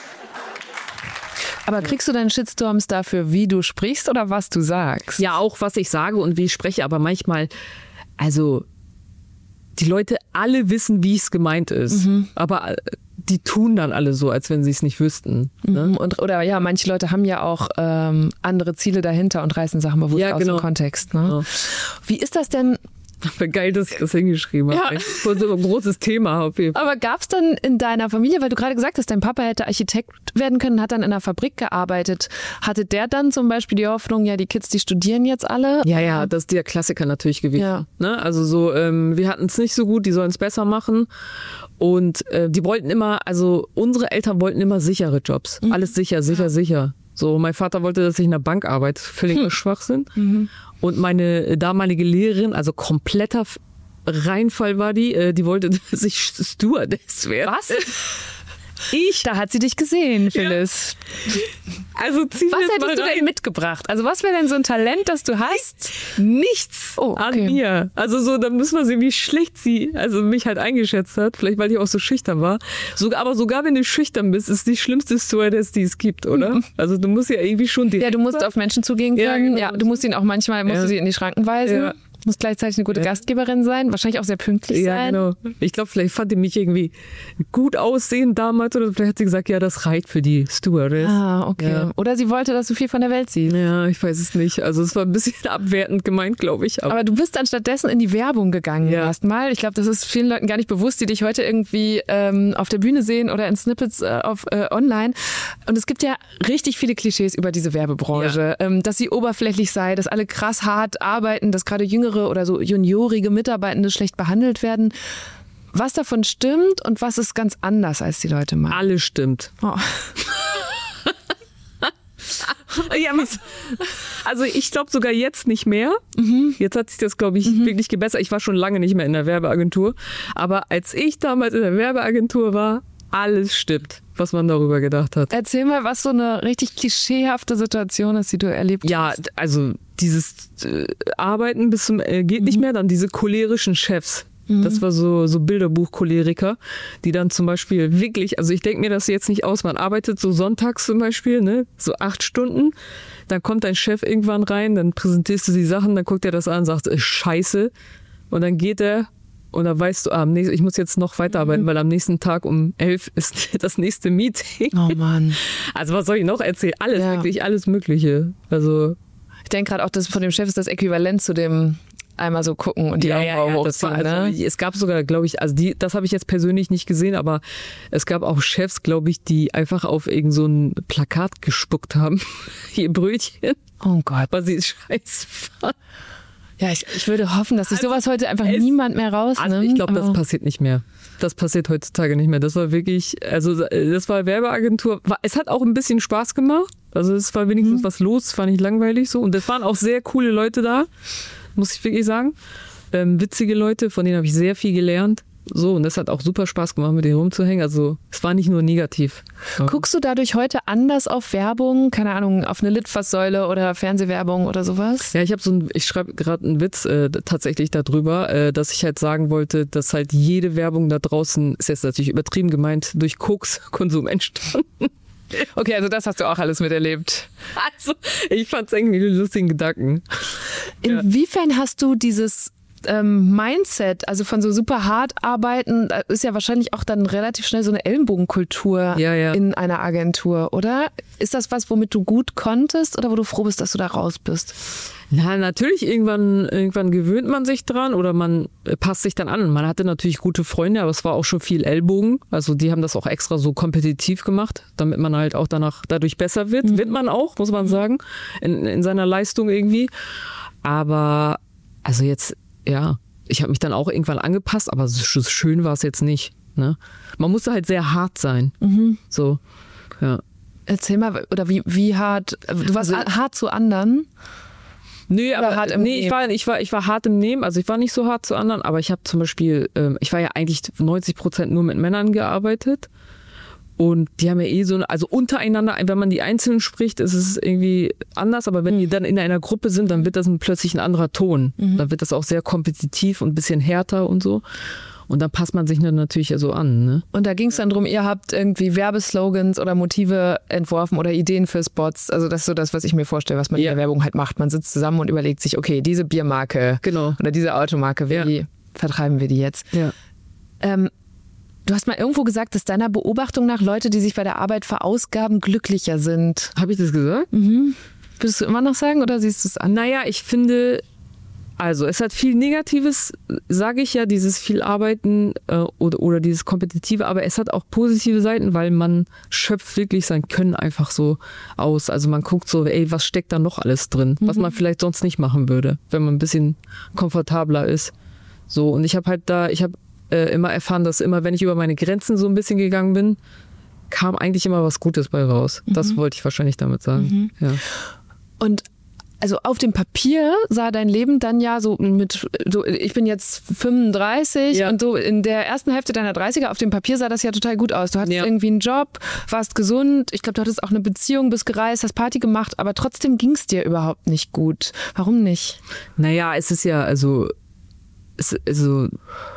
Aber kriegst du deinen Shitstorms dafür, wie du sprichst oder was du sagst? Ja, auch was ich sage und wie ich spreche, aber manchmal, also die Leute alle wissen, wie es gemeint ist. Mhm. Aber die tun dann alle so, als wenn sie es nicht wüssten. Ne? Und, oder ja, manche Leute haben ja auch ähm, andere Ziele dahinter und reißen Sachen bewusst ja, aus genau. dem Kontext. Ne? Ja. Wie ist das denn? Geil, dass ich das hingeschrieben habe. Ja. So ein großes Thema auf jeden Fall. Aber gab es dann in deiner Familie, weil du gerade gesagt hast, dein Papa hätte Architekt werden können, hat dann in einer Fabrik gearbeitet. Hatte der dann zum Beispiel die Hoffnung, ja, die Kids, die studieren jetzt alle? Ja, ja, das ist der Klassiker natürlich gewesen. Ja. Ne? Also so, ähm, wir hatten es nicht so gut, die sollen es besser machen. Und äh, die wollten immer, also unsere Eltern wollten immer sichere Jobs. Mhm. Alles sicher, sicher, ja. sicher. So, mein Vater wollte, dass ich in der Bank arbeite. Völliger hm. Schwachsinn. Mhm. Und meine damalige Lehrerin, also kompletter Reinfall war die, die wollte, dass ich Stewardess werde. Was? Ich? Da hat sie dich gesehen, Phyllis. Ja. Also zieh was jetzt hättest mal du rein. denn mitgebracht? Also was wäre denn so ein Talent, das du hast? Nichts oh, okay. an mir. Also so, dann müssen wir sehen, wie schlecht sie also mich halt eingeschätzt hat. Vielleicht, weil ich auch so schüchtern war. So, aber sogar wenn du schüchtern bist, ist die schlimmste Stewardess, die es gibt, oder? Mhm. Also du musst ja irgendwie schon... Ja, du musst auf Menschen zugehen können. Ja, genau. Ja, du musst ihn auch manchmal, musst ja. du sie in die Schranken weisen. Ja. Muss gleichzeitig eine gute ja. Gastgeberin sein, wahrscheinlich auch sehr pünktlich ja, sein. Ja, genau. Ich glaube, vielleicht fand die mich irgendwie gut aussehen damals oder vielleicht hat sie gesagt, ja, das reicht für die Stewardess. Ah, okay. Ja. Oder sie wollte, dass du viel von der Welt siehst. Ja, ich weiß es nicht. Also es war ein bisschen abwertend gemeint, glaube ich. Aber, aber du bist dann stattdessen in die Werbung gegangen ja. erstmal. Ich glaube, das ist vielen Leuten gar nicht bewusst, die dich heute irgendwie ähm, auf der Bühne sehen oder in Snippets äh, auf äh, online. Und es gibt ja richtig viele Klischees über diese Werbebranche. Ja. Ähm, dass sie oberflächlich sei, dass alle krass hart arbeiten, dass gerade jüngere oder so juniorige Mitarbeitende schlecht behandelt werden. Was davon stimmt und was ist ganz anders, als die Leute machen? Alles stimmt. Oh. Ja, also ich glaube sogar jetzt nicht mehr. Mhm. Jetzt hat sich das, glaube ich, mhm. wirklich gebessert. Ich war schon lange nicht mehr in der Werbeagentur. Aber als ich damals in der Werbeagentur war, alles stimmt, was man darüber gedacht hat. Erzähl mal, was so eine richtig klischeehafte Situation ist, die du erlebt hast. Ja, also dieses äh, Arbeiten bis zum äh, geht nicht mehr, dann diese cholerischen Chefs. Mhm. Das war so, so Bilderbuch-Choleriker, die dann zum Beispiel wirklich, also ich denke mir das jetzt nicht aus, man arbeitet so sonntags zum Beispiel, ne, so acht Stunden, dann kommt dein Chef irgendwann rein, dann präsentierst du die Sachen, dann guckt er das an und sagt, äh, scheiße, und dann geht er und dann weißt du, ah, am nächsten, ich muss jetzt noch weiterarbeiten, mhm. weil am nächsten Tag um elf ist das nächste Meeting. Oh Mann. Also was soll ich noch erzählen? Alles, ja. wirklich alles Mögliche. Also ich denke gerade auch, das von dem Chef ist das Äquivalent zu dem einmal so gucken und die ja, Augenbrauen ja, ja, hochziehen. Also, ne? Es gab sogar, glaube ich, also die, das habe ich jetzt persönlich nicht gesehen, aber es gab auch Chefs, glaube ich, die einfach auf irgend so ein Plakat gespuckt haben. Ihr Brötchen. Oh Gott. Weil sie scheiße fanden. Ja, ich, ich würde hoffen, dass sich also, sowas heute einfach niemand mehr rausnimmt. Also ich glaube, das passiert nicht mehr. Das passiert heutzutage nicht mehr. Das war wirklich, also das war Werbeagentur. Es hat auch ein bisschen Spaß gemacht. Also es war wenigstens mhm. was los, fand ich langweilig so. Und es waren auch sehr coole Leute da, muss ich wirklich sagen. Ähm, witzige Leute, von denen habe ich sehr viel gelernt. So, und das hat auch super Spaß gemacht, mit denen rumzuhängen. Also es war nicht nur negativ. Ja. Guckst du dadurch heute anders auf Werbung? Keine Ahnung, auf eine Litfaßsäule oder Fernsehwerbung oder sowas? Ja, ich habe so ein, ich schreibe gerade einen Witz äh, tatsächlich darüber, äh, dass ich halt sagen wollte, dass halt jede Werbung da draußen, ist jetzt natürlich übertrieben gemeint, durch Koks-Konsum entstanden. Okay, also das hast du auch alles miterlebt. Also, ich fand es irgendwie einen lustigen Gedanken. Inwiefern hast du dieses ähm, Mindset, also von so super hart arbeiten, da ist ja wahrscheinlich auch dann relativ schnell so eine Ellenbogenkultur ja, ja. in einer Agentur, oder? Ist das was, womit du gut konntest oder wo du froh bist, dass du da raus bist? Na, natürlich, irgendwann, irgendwann gewöhnt man sich dran oder man passt sich dann an. Man hatte natürlich gute Freunde, aber es war auch schon viel Ellbogen. Also die haben das auch extra so kompetitiv gemacht, damit man halt auch danach dadurch besser wird. Mhm. Wird man auch, muss man sagen, in, in seiner Leistung irgendwie. Aber also jetzt, ja, ich habe mich dann auch irgendwann angepasst, aber so schön war es jetzt nicht. Ne? Man musste halt sehr hart sein. Mhm. So, ja. Erzähl mal, oder wie, wie hart, du warst also, hart zu anderen? Nee, aber hart im nee, ich war, ich war, ich war hart im Nehmen, also ich war nicht so hart zu anderen, aber ich habe zum Beispiel, ähm, ich war ja eigentlich neunzig Prozent nur mit Männern gearbeitet und die haben ja eh so, also untereinander, wenn man die Einzelnen spricht, ist es irgendwie anders, aber wenn mhm. die dann in einer Gruppe sind, dann wird das ein, plötzlich ein anderer Ton. Mhm. Dann wird das auch sehr kompetitiv und ein bisschen härter und so. Und dann passt man sich natürlich so an. Ne? Und da ging es dann drum, ihr habt irgendwie Werbeslogans oder Motive entworfen oder Ideen für Spots. Also das ist so das, was ich mir vorstelle, was man ja. in der Werbung halt macht. Man sitzt zusammen und überlegt sich, okay, diese Biermarke genau. oder diese Automarke, wie ja. vertreiben wir die jetzt? Ja. Ähm, du hast mal irgendwo gesagt, dass deiner Beobachtung nach Leute, die sich bei der Arbeit verausgaben, glücklicher sind. Habe ich das gesagt? Mhm. Würdest du immer noch sagen oder siehst du es an? Naja, ich finde... Also es hat viel Negatives, sage ich ja, dieses viel Arbeiten äh, oder, oder dieses Kompetitive, aber es hat auch positive Seiten, weil man schöpft wirklich sein Können einfach so aus. Also man guckt so, ey, was steckt da noch alles drin, mhm. was man vielleicht sonst nicht machen würde, wenn man ein bisschen komfortabler ist. So, und ich habe halt da, ich habe äh, immer erfahren, dass immer, wenn ich über meine Grenzen so ein bisschen gegangen bin, kam eigentlich immer was Gutes bei raus. Mhm. Das wollte ich wahrscheinlich damit sagen. Mhm. Ja. Und also auf dem Papier sah dein Leben dann ja so mit, so ich bin jetzt fünfunddreißig ja. und so in der ersten Hälfte deiner dreißiger, auf dem Papier sah das ja total gut aus. Du hattest ja. irgendwie einen Job, warst gesund, ich glaube, du hattest auch eine Beziehung, bist gereist, hast Party gemacht, aber trotzdem ging es dir überhaupt nicht gut. Warum nicht? Naja, es ist ja, also, es, also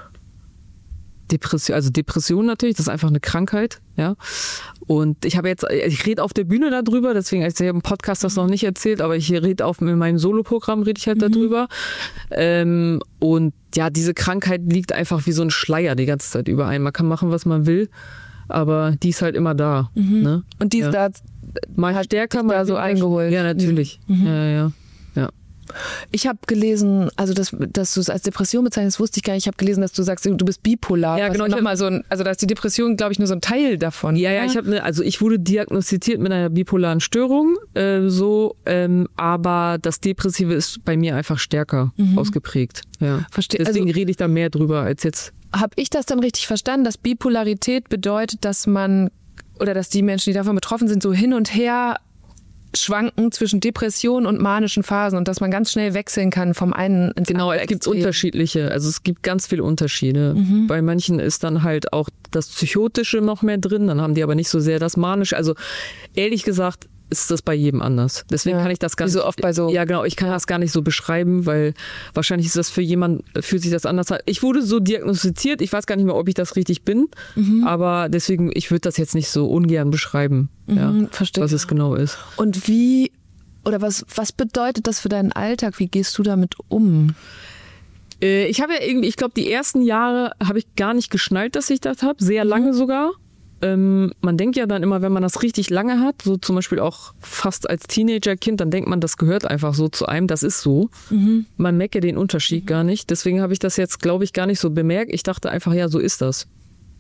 Depression, also Depression natürlich, das ist einfach eine Krankheit, ja. Und ich habe jetzt, ich rede auf der Bühne darüber, deswegen, ich habe im Podcast das noch nicht erzählt, aber ich rede auf in meinem Soloprogramm rede ich halt mhm. darüber. Ähm, und ja, diese Krankheit liegt einfach wie so ein Schleier die ganze Zeit über einen. Man kann machen, was man will, aber die ist halt immer da. Mhm. Ne? Und die ist ja. da mal stärker, mal da so eingeholt. Ja, natürlich. Mhm. Ja, ja. Ja. Ich habe gelesen, also dass, dass du es als Depression bezeichnest, wusste ich gar nicht. Ich habe gelesen, dass du sagst, du bist bipolar. Ja, genau. Noch mal so ein, also da ist die Depression, glaube ich, nur so ein Teil davon. Ja, ja. Ich habe, ne, also ich wurde diagnostiziert mit einer bipolaren Störung, äh, so, ähm, aber das Depressive ist bei mir einfach stärker mhm. ausgeprägt. Ja. Verstehe. Deswegen also, rede ich da mehr drüber als jetzt. Habe ich das dann richtig verstanden, dass Bipolarität bedeutet, dass man oder dass die Menschen, die davon betroffen sind, so hin und her schwanken zwischen Depression und manischen Phasen und dass man ganz schnell wechseln kann vom einen ins genau, andere. Genau, es gibt unterschiedliche, also es gibt ganz viele Unterschiede. Mhm. Bei manchen ist dann halt auch das Psychotische noch mehr drin, dann haben die aber nicht so sehr das Manische. Also ehrlich gesagt ist das bei jedem anders. Deswegen ja, kann ich das gar nicht so oft bei so. Ja, genau, ich kann das gar nicht so beschreiben, weil wahrscheinlich ist das für jemanden, fühlt sich das anders an. Ich wurde so diagnostiziert, ich weiß gar nicht mehr, ob ich das richtig bin, mhm. aber deswegen, ich würde das jetzt nicht so ungern beschreiben, mhm, ja, verstehe. Was es genau ist. Und wie, oder was, was bedeutet das für deinen Alltag? Wie gehst du damit um? Äh, ich habe ja irgendwie, ich glaube, die ersten Jahre habe ich gar nicht geschnallt, dass ich das habe, sehr lange sogar. Ähm, man denkt ja dann immer, wenn man das richtig lange hat, so zum Beispiel auch fast als Teenagerkind, dann denkt man, das gehört einfach so zu einem, das ist so. Mhm. Man merkt ja den Unterschied mhm. gar nicht. Deswegen habe ich das jetzt, glaube ich, gar nicht so bemerkt. Ich dachte einfach, ja, so ist das.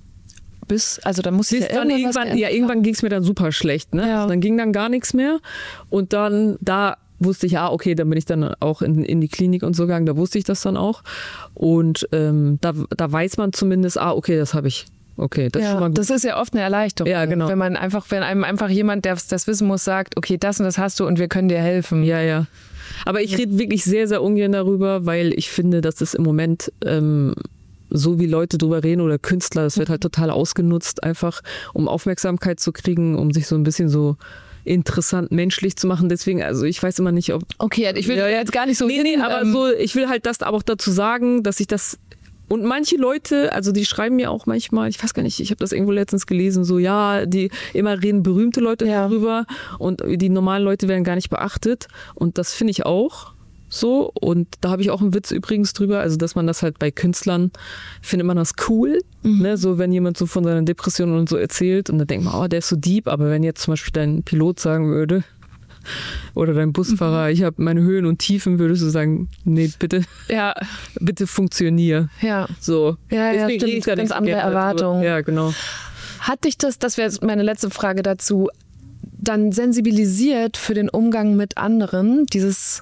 Bis, also da muss ich ja dann irgendwann, ja, irgendwann ging es mir dann super schlecht. Ne? Ja. Dann ging dann gar nichts mehr. Und dann, da wusste ich, ja, okay, dann bin ich dann auch in, in die Klinik und so gegangen, da wusste ich das dann auch. Und ähm, da, da weiß man zumindest, ah, okay, das habe ich. okay, das ist Ja, schon mal gut. das ist ja oft eine Erleichterung. Ja, genau. Wenn man einfach, wenn einem einfach jemand, der das wissen muss, sagt, okay, das und das hast du und wir können dir helfen. Ja, ja. Aber ich rede wirklich sehr, sehr ungern darüber, weil ich finde, dass es im Moment ähm, so wie Leute drüber reden oder Künstler, das wird halt total ausgenutzt, einfach um Aufmerksamkeit zu kriegen, um sich so ein bisschen so interessant menschlich zu machen. Deswegen, also ich weiß immer nicht, ob... Okay, ich will Ja, ja. jetzt gar nicht so... Nee, nee, hin, aber ähm, so, ich will halt das aber auch dazu sagen, dass ich das... Und manche Leute, also die schreiben mir auch manchmal, ich weiß gar nicht, ich habe das irgendwo letztens gelesen, so ja, die immer reden berühmte Leute Ja. darüber und die normalen Leute werden gar nicht beachtet. Und das finde ich auch so. Und da habe ich auch einen Witz übrigens drüber, also dass man das halt bei Künstlern, findet man das cool, Mhm. ne? So wenn jemand so von seiner Depression und so erzählt und dann denkt man, oh, der ist so deep, aber wenn jetzt zum Beispiel dein Pilot sagen würde, oder dein Busfahrer, Mhm. ich habe meine Höhen und Tiefen, würdest du sagen, nee, bitte, ja, bitte funktionier. ja. So. Ja, ja, Deswegen stimmt. rede ich da Ganz nicht andere gerne drüber. Erwartungen. Ja, genau. Hat dich das, das wäre jetzt meine letzte Frage dazu, dann sensibilisiert für den Umgang mit anderen, dieses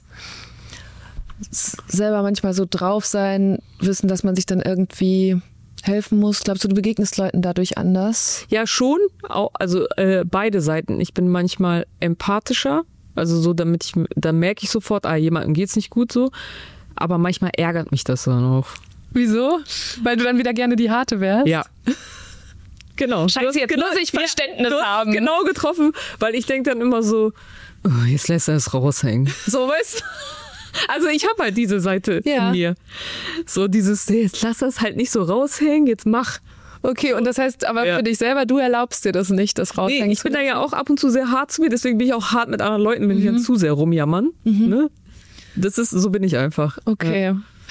selber manchmal so drauf sein, wissen, dass man sich dann irgendwie helfen muss? Glaubst du, du begegnest Leuten dadurch anders? Ja, schon. Auch, also äh, beide Seiten. Ich bin manchmal empathischer, also so, damit ich, da merke ich sofort, ah, jemandem geht's nicht gut so. Aber manchmal ärgert mich das dann auch. Wieso? Weil du dann wieder gerne die Harte wärst? Ja. Genau. Scheiße, Du hast jetzt genau, muss ich Verständnis ja, du hast haben. genau getroffen, weil ich denke dann immer so, oh, jetzt lässt er es raushängen. So, weißt du? Also ich habe halt diese Seite Ja. in mir. So dieses, hey, jetzt lass das halt nicht so raushängen, jetzt mach. Okay, und das heißt aber Ja. für dich selber, du erlaubst dir das nicht, das raushängen Nee, ich zu bin da lassen? ja auch ab und zu sehr hart zu mir, deswegen bin ich auch hart mit anderen Leuten, wenn die dann zu sehr rumjammern. Ne? Das ist, so bin ich einfach. Okay.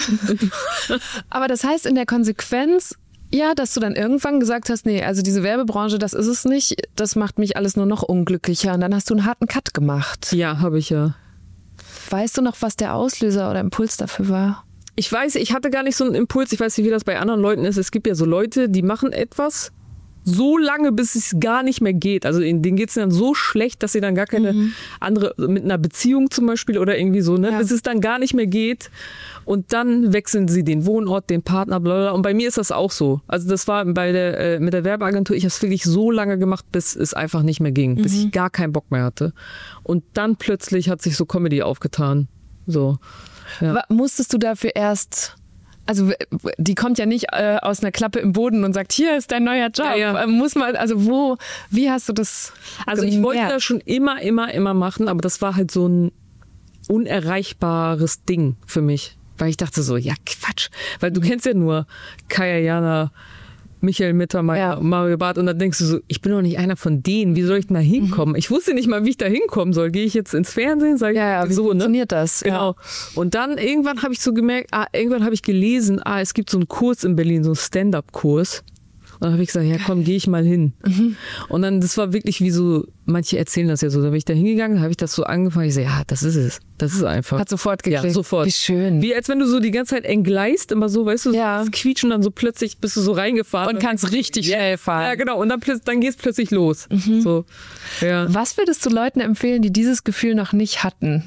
Aber das heißt in der Konsequenz, ja, dass du dann irgendwann gesagt hast, nee, also diese Werbebranche, das ist es nicht, das macht mich alles nur noch unglücklicher. Und dann hast du einen harten Cut gemacht. Ja, habe ich ja. Weißt du noch, was der Auslöser oder Impuls dafür war? Ich weiß, ich hatte gar nicht so einen Impuls. Ich weiß nicht, wie das bei anderen Leuten ist. Es gibt ja so Leute, die machen etwas so lange, bis es gar nicht mehr geht. Also denen geht es dann so schlecht, dass sie dann gar keine andere, mit einer Beziehung zum Beispiel oder irgendwie so, ne, Ja. bis es dann gar nicht mehr geht. Und dann wechseln sie den Wohnort, den Partner, bla bla. Und bei mir ist das auch so. Also das war bei der, äh, mit der Werbeagentur, ich habe es wirklich so lange gemacht, bis es einfach nicht mehr ging, bis ich gar keinen Bock mehr hatte. Und dann plötzlich hat sich so Comedy aufgetan. So. Ja. Wa- Musstest du dafür erst, also w- die kommt ja nicht äh, aus einer Klappe im Boden und sagt, hier ist dein neuer Job. Ja, ja. Äh, Muss man, also wo, wie hast du das Also ich wollte gemerkt? das schon immer, immer, immer machen, aber das war halt so ein unerreichbares Ding für mich. Weil ich dachte so, ja Quatsch. Weil du kennst ja nur Kaya Jana, Michael Mittermeier, Ja. Mario Barth und dann denkst du so, ich bin doch nicht einer von denen, wie soll ich denn da hinkommen? Ich wusste nicht mal, wie ich da hinkommen soll. Gehe ich jetzt ins Fernsehen? Sag ich, Ja, ja, wie so, ne? funktioniert das? Genau. Und dann irgendwann habe ich so gemerkt, ah, irgendwann habe ich gelesen, ah, es gibt so einen Kurs in Berlin, so einen Stand-up-Kurs. Und dann habe ich gesagt, ja komm, gehe ich mal hin. Und dann, das war wirklich wie so, manche erzählen das ja so, da bin ich da hingegangen, habe ich das so angefangen, ich so, ja, das ist es, das ist einfach. Hat sofort geklickt. Ja, sofort. Wie schön. Wie als wenn du so die ganze Zeit entgleist, immer so, weißt du, Ja. das quietschen dann so plötzlich, bist du so reingefahren. Und kannst richtig schnell fahren. Ja, genau, und dann, plötzlich, dann geht's plötzlich los. So, ja. Was würdest du Leuten empfehlen, die dieses Gefühl noch nicht hatten?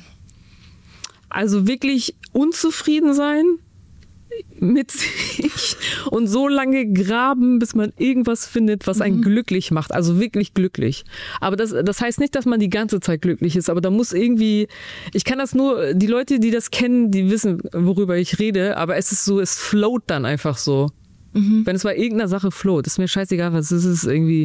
Also wirklich unzufrieden sein mit sich und so lange graben, bis man irgendwas findet, was einen glücklich macht. Also wirklich glücklich. Aber das, das heißt nicht, dass man die ganze Zeit glücklich ist, aber da muss irgendwie, ich kann das nur, die Leute, die das kennen, die wissen, worüber ich rede, aber es ist so, es float dann einfach so. Wenn es bei irgendeiner Sache float, ist mir scheißegal, was es ist, irgendwie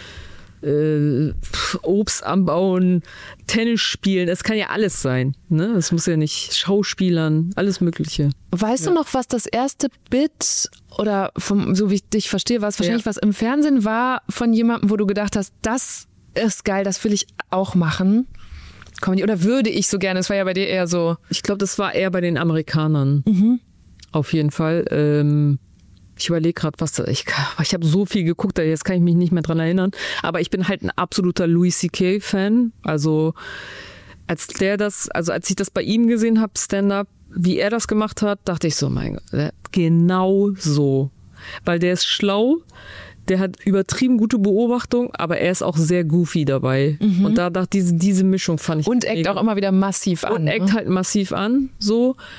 äh, Obst anbauen, Tennis spielen, es kann ja alles sein. Ne? Es muss ja nicht Schauspielern, alles Mögliche. Weißt du noch, was das erste Bit oder vom, so wie ich dich verstehe, was wahrscheinlich Ja. was im Fernsehen war von jemandem, wo du gedacht hast, das ist geil, das will ich auch machen? Comedy. Oder würde ich so gerne? Es war ja bei dir eher so. Ich glaube, das war eher bei den Amerikanern. Auf jeden Fall. Ähm, ich überlege gerade, was da. Ich, ich habe so viel geguckt, jetzt kann ich mich nicht mehr dran erinnern. Aber ich bin halt ein absoluter Louis C K-Fan. Also als der das, also als ich das bei ihm gesehen habe, Stand-up, wie er das gemacht hat, dachte ich so, mein Gott, der- genau so. Weil der ist schlau, der hat übertrieben gute Beobachtung, aber er ist auch sehr goofy dabei. Und da dachte ich, diese, diese Mischung fand ich. Und eckt mega. auch immer wieder massiv an. Und eckt ne? halt massiv an, so.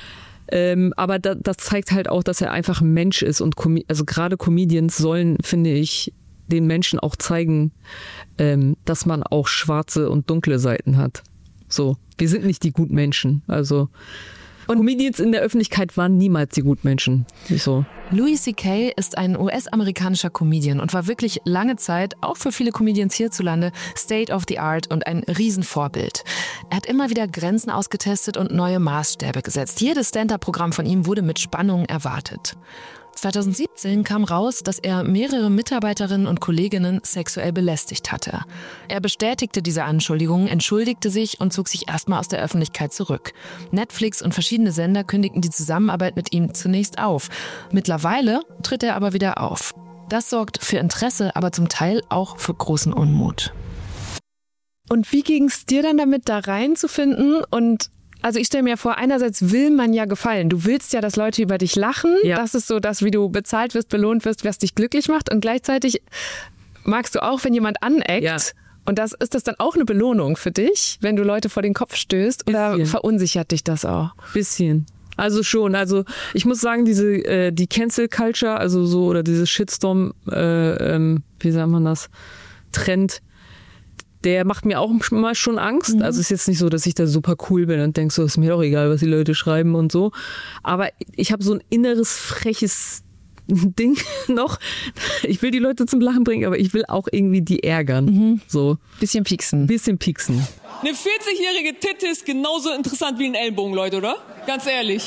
Ähm, aber da, das zeigt halt auch, dass er einfach ein Mensch ist. Und Com- also gerade Comedians sollen, finde ich, den Menschen auch zeigen, ähm, dass man auch schwarze und dunkle Seiten hat. So, wir sind nicht die Gutmenschen. Also und Comedians in der Öffentlichkeit waren niemals die Gutmenschen. So. Louis C K ist ein U S-amerikanischer Comedian und war wirklich lange Zeit, auch für viele Comedians hierzulande, State of the Art und ein Riesenvorbild. Er hat immer wieder Grenzen ausgetestet und neue Maßstäbe gesetzt. Jedes Stand-up-Programm von ihm wurde mit Spannung erwartet. zwanzig siebzehn kam raus, dass er mehrere Mitarbeiterinnen und Kolleginnen sexuell belästigt hatte. Er bestätigte diese Anschuldigungen, entschuldigte sich und zog sich erstmal aus der Öffentlichkeit zurück. Netflix und verschiedene Sender kündigten die Zusammenarbeit mit ihm zunächst auf. Mittlerweile tritt er aber wieder auf. Das sorgt für Interesse, aber zum Teil auch für großen Unmut. Und wie ging es dir dann damit, da reinzufinden? Und also ich stelle mir vor, einerseits will man ja gefallen. Du willst ja, dass Leute über dich lachen. Ja. Das ist so das, wie du bezahlt wirst, belohnt wirst, was dich glücklich macht. Und gleichzeitig magst du auch, wenn jemand aneckt. Ja. Und das ist das dann auch eine Belohnung für dich, wenn du Leute vor den Kopf stößt? Oder Bisschen. Verunsichert dich das auch? Bisschen. Also schon. Also ich muss sagen, diese äh, die Cancel Culture, also so, oder diese Shitstorm, äh, ähm, wie sagt man das, Trend, der macht mir auch mal schon Angst. Mhm. Also es ist jetzt nicht so, dass ich da super cool bin und denke so, ist mir doch egal, was die Leute schreiben und so. Aber ich habe so ein inneres, freches Ding noch. Ich will die Leute zum Lachen bringen, aber ich will auch irgendwie die ärgern. Mhm. So. Bisschen pieksen. Bisschen pieksen. Eine vierzigjährige Titte ist genauso interessant wie ein Ellenbogen, Leute, oder? Ganz ehrlich.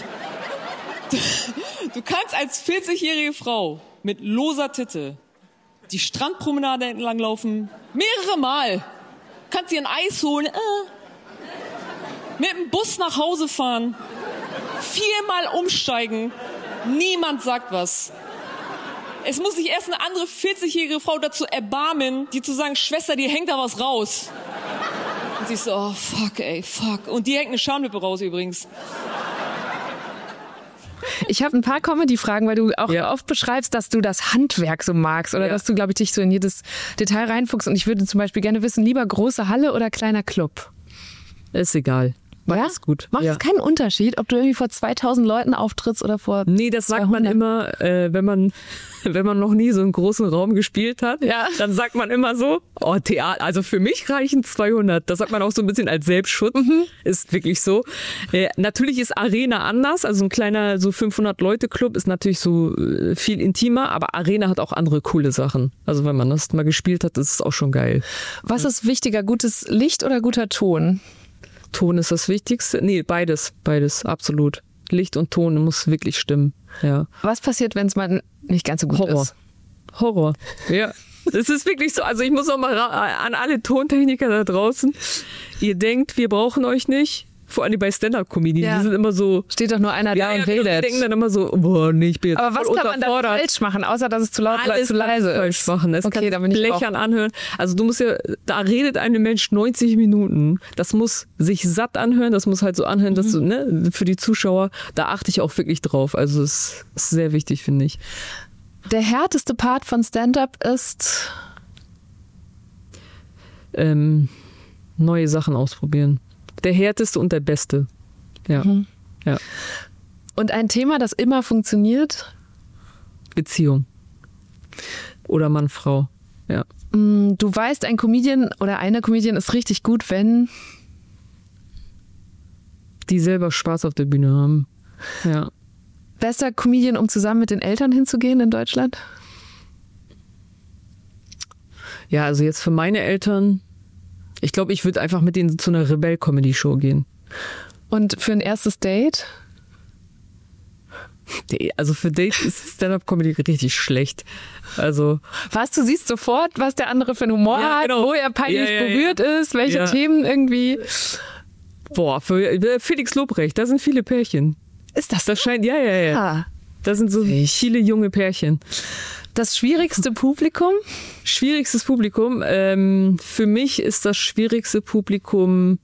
Du kannst als vierzigjährige Frau mit loser Titte die Strandpromenade entlang laufen, mehrere Mal. Kannst dir ein Eis holen, äh. mit dem Bus nach Hause fahren, viermal umsteigen, niemand sagt was. Es muss sich erst eine andere vierzigjährige Frau dazu erbarmen, die zu sagen, Schwester, dir hängt da was raus. Und sie so, oh fuck ey, fuck. Und die hängt eine Schamlippe raus übrigens. Ich habe ein paar Comedy-Fragen, weil du auch ja. oft beschreibst, dass du das Handwerk so magst oder ja. dass du, glaube ich, dich so in jedes Detail reinfuchst. Und ich würde zum Beispiel gerne wissen, lieber große Halle oder kleiner Club? Ist egal. Ja? Ist gut. Macht es ja. keinen Unterschied, ob du irgendwie vor zweitausend Leuten auftrittst oder vor Nee, das sagt zweihundert? Man immer, äh, wenn man wenn man noch nie so einen großen Raum gespielt hat, ja. dann sagt man immer so, oh, Theater, also für mich reichen zweihundert. Das sagt man auch so ein bisschen als Selbstschutz. Mhm. Ist wirklich so. Äh, natürlich ist Arena anders, also ein kleiner so fünfhundert-Leute-Club ist natürlich so äh, viel intimer, aber Arena hat auch andere coole Sachen. Also wenn man das mal gespielt hat, ist es auch schon geil. Was ist wichtiger, gutes Licht oder guter Ton? Ton ist das Wichtigste. Nee, beides, beides, absolut. Licht und Ton muss wirklich stimmen. Ja. Was passiert, wenn es mal nicht ganz so gut Horror. ist? Horror. Ja. Das ist wirklich so. Also ich muss auch mal an alle Tontechniker da draußen. Ihr denkt, wir brauchen euch nicht. Vor allem bei Stand-Up-Comedians. Ja. Die sind immer so. Steht doch nur einer ja, da und ja, redet. Die denken dann immer so, boah, nee, ich bin jetzt Aber was kann man da falsch machen, außer dass es zu laut oder zu leise ist? Falsch machen. Es okay, kann blechern anhören. Also du musst ja, da redet ein Mensch neunzig Minuten. Das muss sich satt anhören. Das muss halt so anhören, dass du, ne, für die Zuschauer, da achte ich auch wirklich drauf. Also es ist sehr wichtig, finde ich. Der härteste Part von Stand-Up ist? Ähm, neue Sachen ausprobieren. Der härteste und der beste. Ja. Mhm. ja. Und ein Thema, das immer funktioniert? Beziehung. Oder Mann, Frau. Ja. Du weißt, ein Comedian oder eine Comedian ist richtig gut, wenn die selber Spaß auf der Bühne haben. Ja. Bester Comedian, um zusammen mit den Eltern hinzugehen in Deutschland? Ja, also jetzt für meine Eltern, ich glaube, ich würde einfach mit denen zu einer Rebell-Comedy-Show gehen. Und für ein erstes Date? Also für Dates ist Stand-Up-Comedy richtig schlecht. Also was, du siehst sofort, was der andere für einen Humor ja, hat, genau. wo er peinlich ja, ja, berührt ja. ist, welche ja. Themen irgendwie. Boah, für Felix Lobrecht, da sind viele Pärchen. Ist das? Das scheint, ja, ja, ja. Ah. Da sind so ich. viele junge Pärchen. Das schwierigste Publikum? Schwierigstes Publikum. Ähm, für mich ist das schwierigste Publikum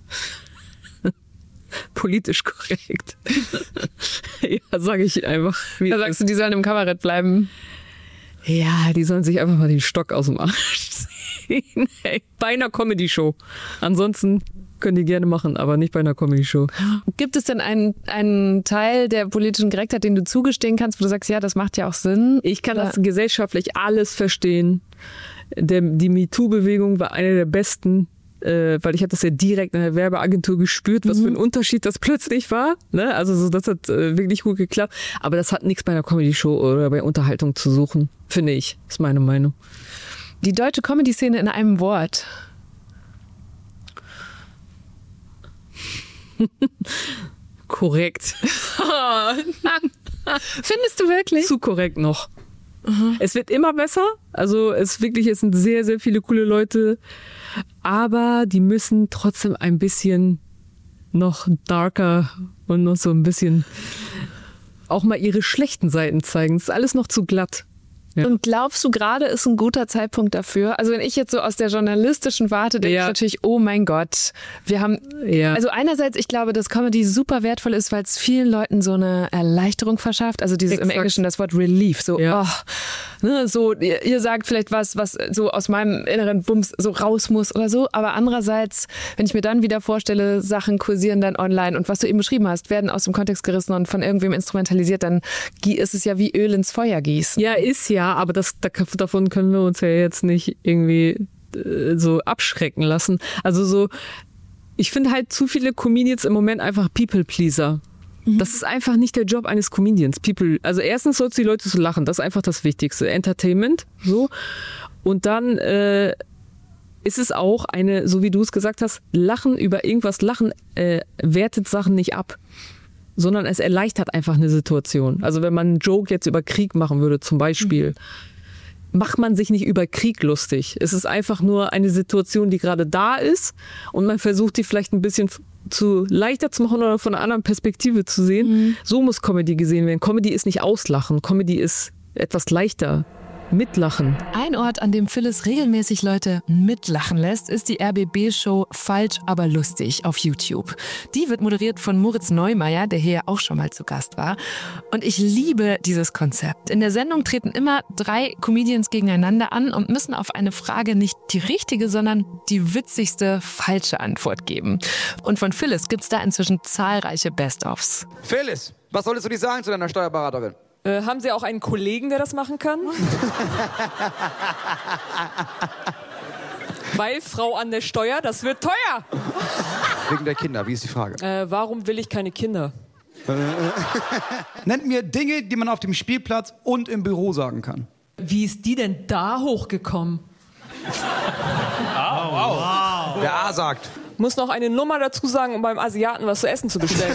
politisch korrekt. Ja, sage ich einfach. Da sagst du, die sollen im Kabarett bleiben. Ja, die sollen sich einfach mal den Stock aus dem Arsch ziehen. Hey, bei einer Comedy-Show. Ansonsten können die gerne machen, aber nicht bei einer Comedy-Show. Gibt es denn einen, einen Teil der politischen Korrektheit, den du zugestehen kannst, wo du sagst, ja, das macht ja auch Sinn? Ich kann Oder? das gesellschaftlich alles verstehen. Der, die MeToo-Bewegung war eine der besten, äh, weil ich habe das ja direkt in der Werbeagentur gespürt, was mhm. für ein Unterschied das plötzlich war. Ne? Also so, das hat äh, wirklich gut geklappt. Aber das hat nichts bei einer Comedy-Show oder bei Unterhaltung zu suchen, finde ich. Ist meine Meinung. Die deutsche Comedy-Szene in einem Wort. Korrekt. Findest du wirklich? Zu korrekt noch. Mhm. Es wird immer besser. Also es wirklich, es sind sehr, sehr viele coole Leute. Aber die müssen trotzdem ein bisschen noch darker und noch so ein bisschen auch mal ihre schlechten Seiten zeigen. Es ist alles noch zu glatt. Ja. Und glaubst du, gerade ist ein guter Zeitpunkt dafür? Also wenn ich jetzt so aus der journalistischen Warte denke, ja. ich natürlich, oh mein Gott, wir haben, ja. also einerseits, ich glaube, dass Comedy super wertvoll ist, weil es vielen Leuten so eine Erleichterung verschafft, also dieses Exakt. Im Englischen das Wort Relief, so, ja. oh, ne, so ihr, ihr sagt vielleicht was, was so aus meinem inneren Bums so raus muss oder so, aber andererseits, wenn ich mir dann wieder vorstelle, Sachen kursieren dann online und was du eben beschrieben hast, werden aus dem Kontext gerissen und von irgendwem instrumentalisiert, dann ist es ja wie Öl ins Feuer gießen. Ja, ist ja. Ja, aber das, davon können wir uns ja jetzt nicht irgendwie äh, so abschrecken lassen. Also so, ich finde halt zu viele Comedians im Moment einfach People-Pleaser. Mhm. Das ist einfach nicht der Job eines Comedians. People, also erstens sollst du die Leute so lachen, das ist einfach das Wichtigste. Entertainment, so. Und dann äh, ist es auch eine, so wie du es gesagt hast, Lachen über irgendwas, Lachen äh, wertet Sachen nicht ab. Sondern es erleichtert einfach eine Situation. Also wenn man einen Joke jetzt über Krieg machen würde zum Beispiel, mhm. macht man sich nicht über Krieg lustig. Es ist einfach nur eine Situation, die gerade da ist und man versucht, die vielleicht ein bisschen zu leichter zu machen oder von einer anderen Perspektive zu sehen. Mhm. So muss Comedy gesehen werden. Comedy ist nicht auslachen. Comedy ist etwas leichter. Mitlachen. Ein Ort, an dem Phyllis regelmäßig Leute mitlachen lässt, ist die R B B-Show Falsch, aber lustig auf YouTube. Die wird moderiert von Moritz Neumeier, der hier auch schon mal zu Gast war. Und ich liebe dieses Konzept. In der Sendung treten immer drei Comedians gegeneinander an und müssen auf eine Frage nicht die richtige, sondern die witzigste falsche Antwort geben. Und von Phyllis gibt es da inzwischen zahlreiche Best-ofs. Phyllis, was solltest du dir sagen zu deiner Steuerberaterin? Äh, haben Sie auch einen Kollegen, der das machen kann? Weil Frau an der Steuer, das wird teuer. Wegen der Kinder, wie ist die Frage? Äh, warum will ich keine Kinder? Nennt mir Dinge, die man auf dem Spielplatz und im Büro sagen kann. Wie ist die denn da hochgekommen? Au, au. Wow. Wer A sagt. Muss noch eine Nummer dazu sagen, um beim Asiaten was zu essen zu bestellen.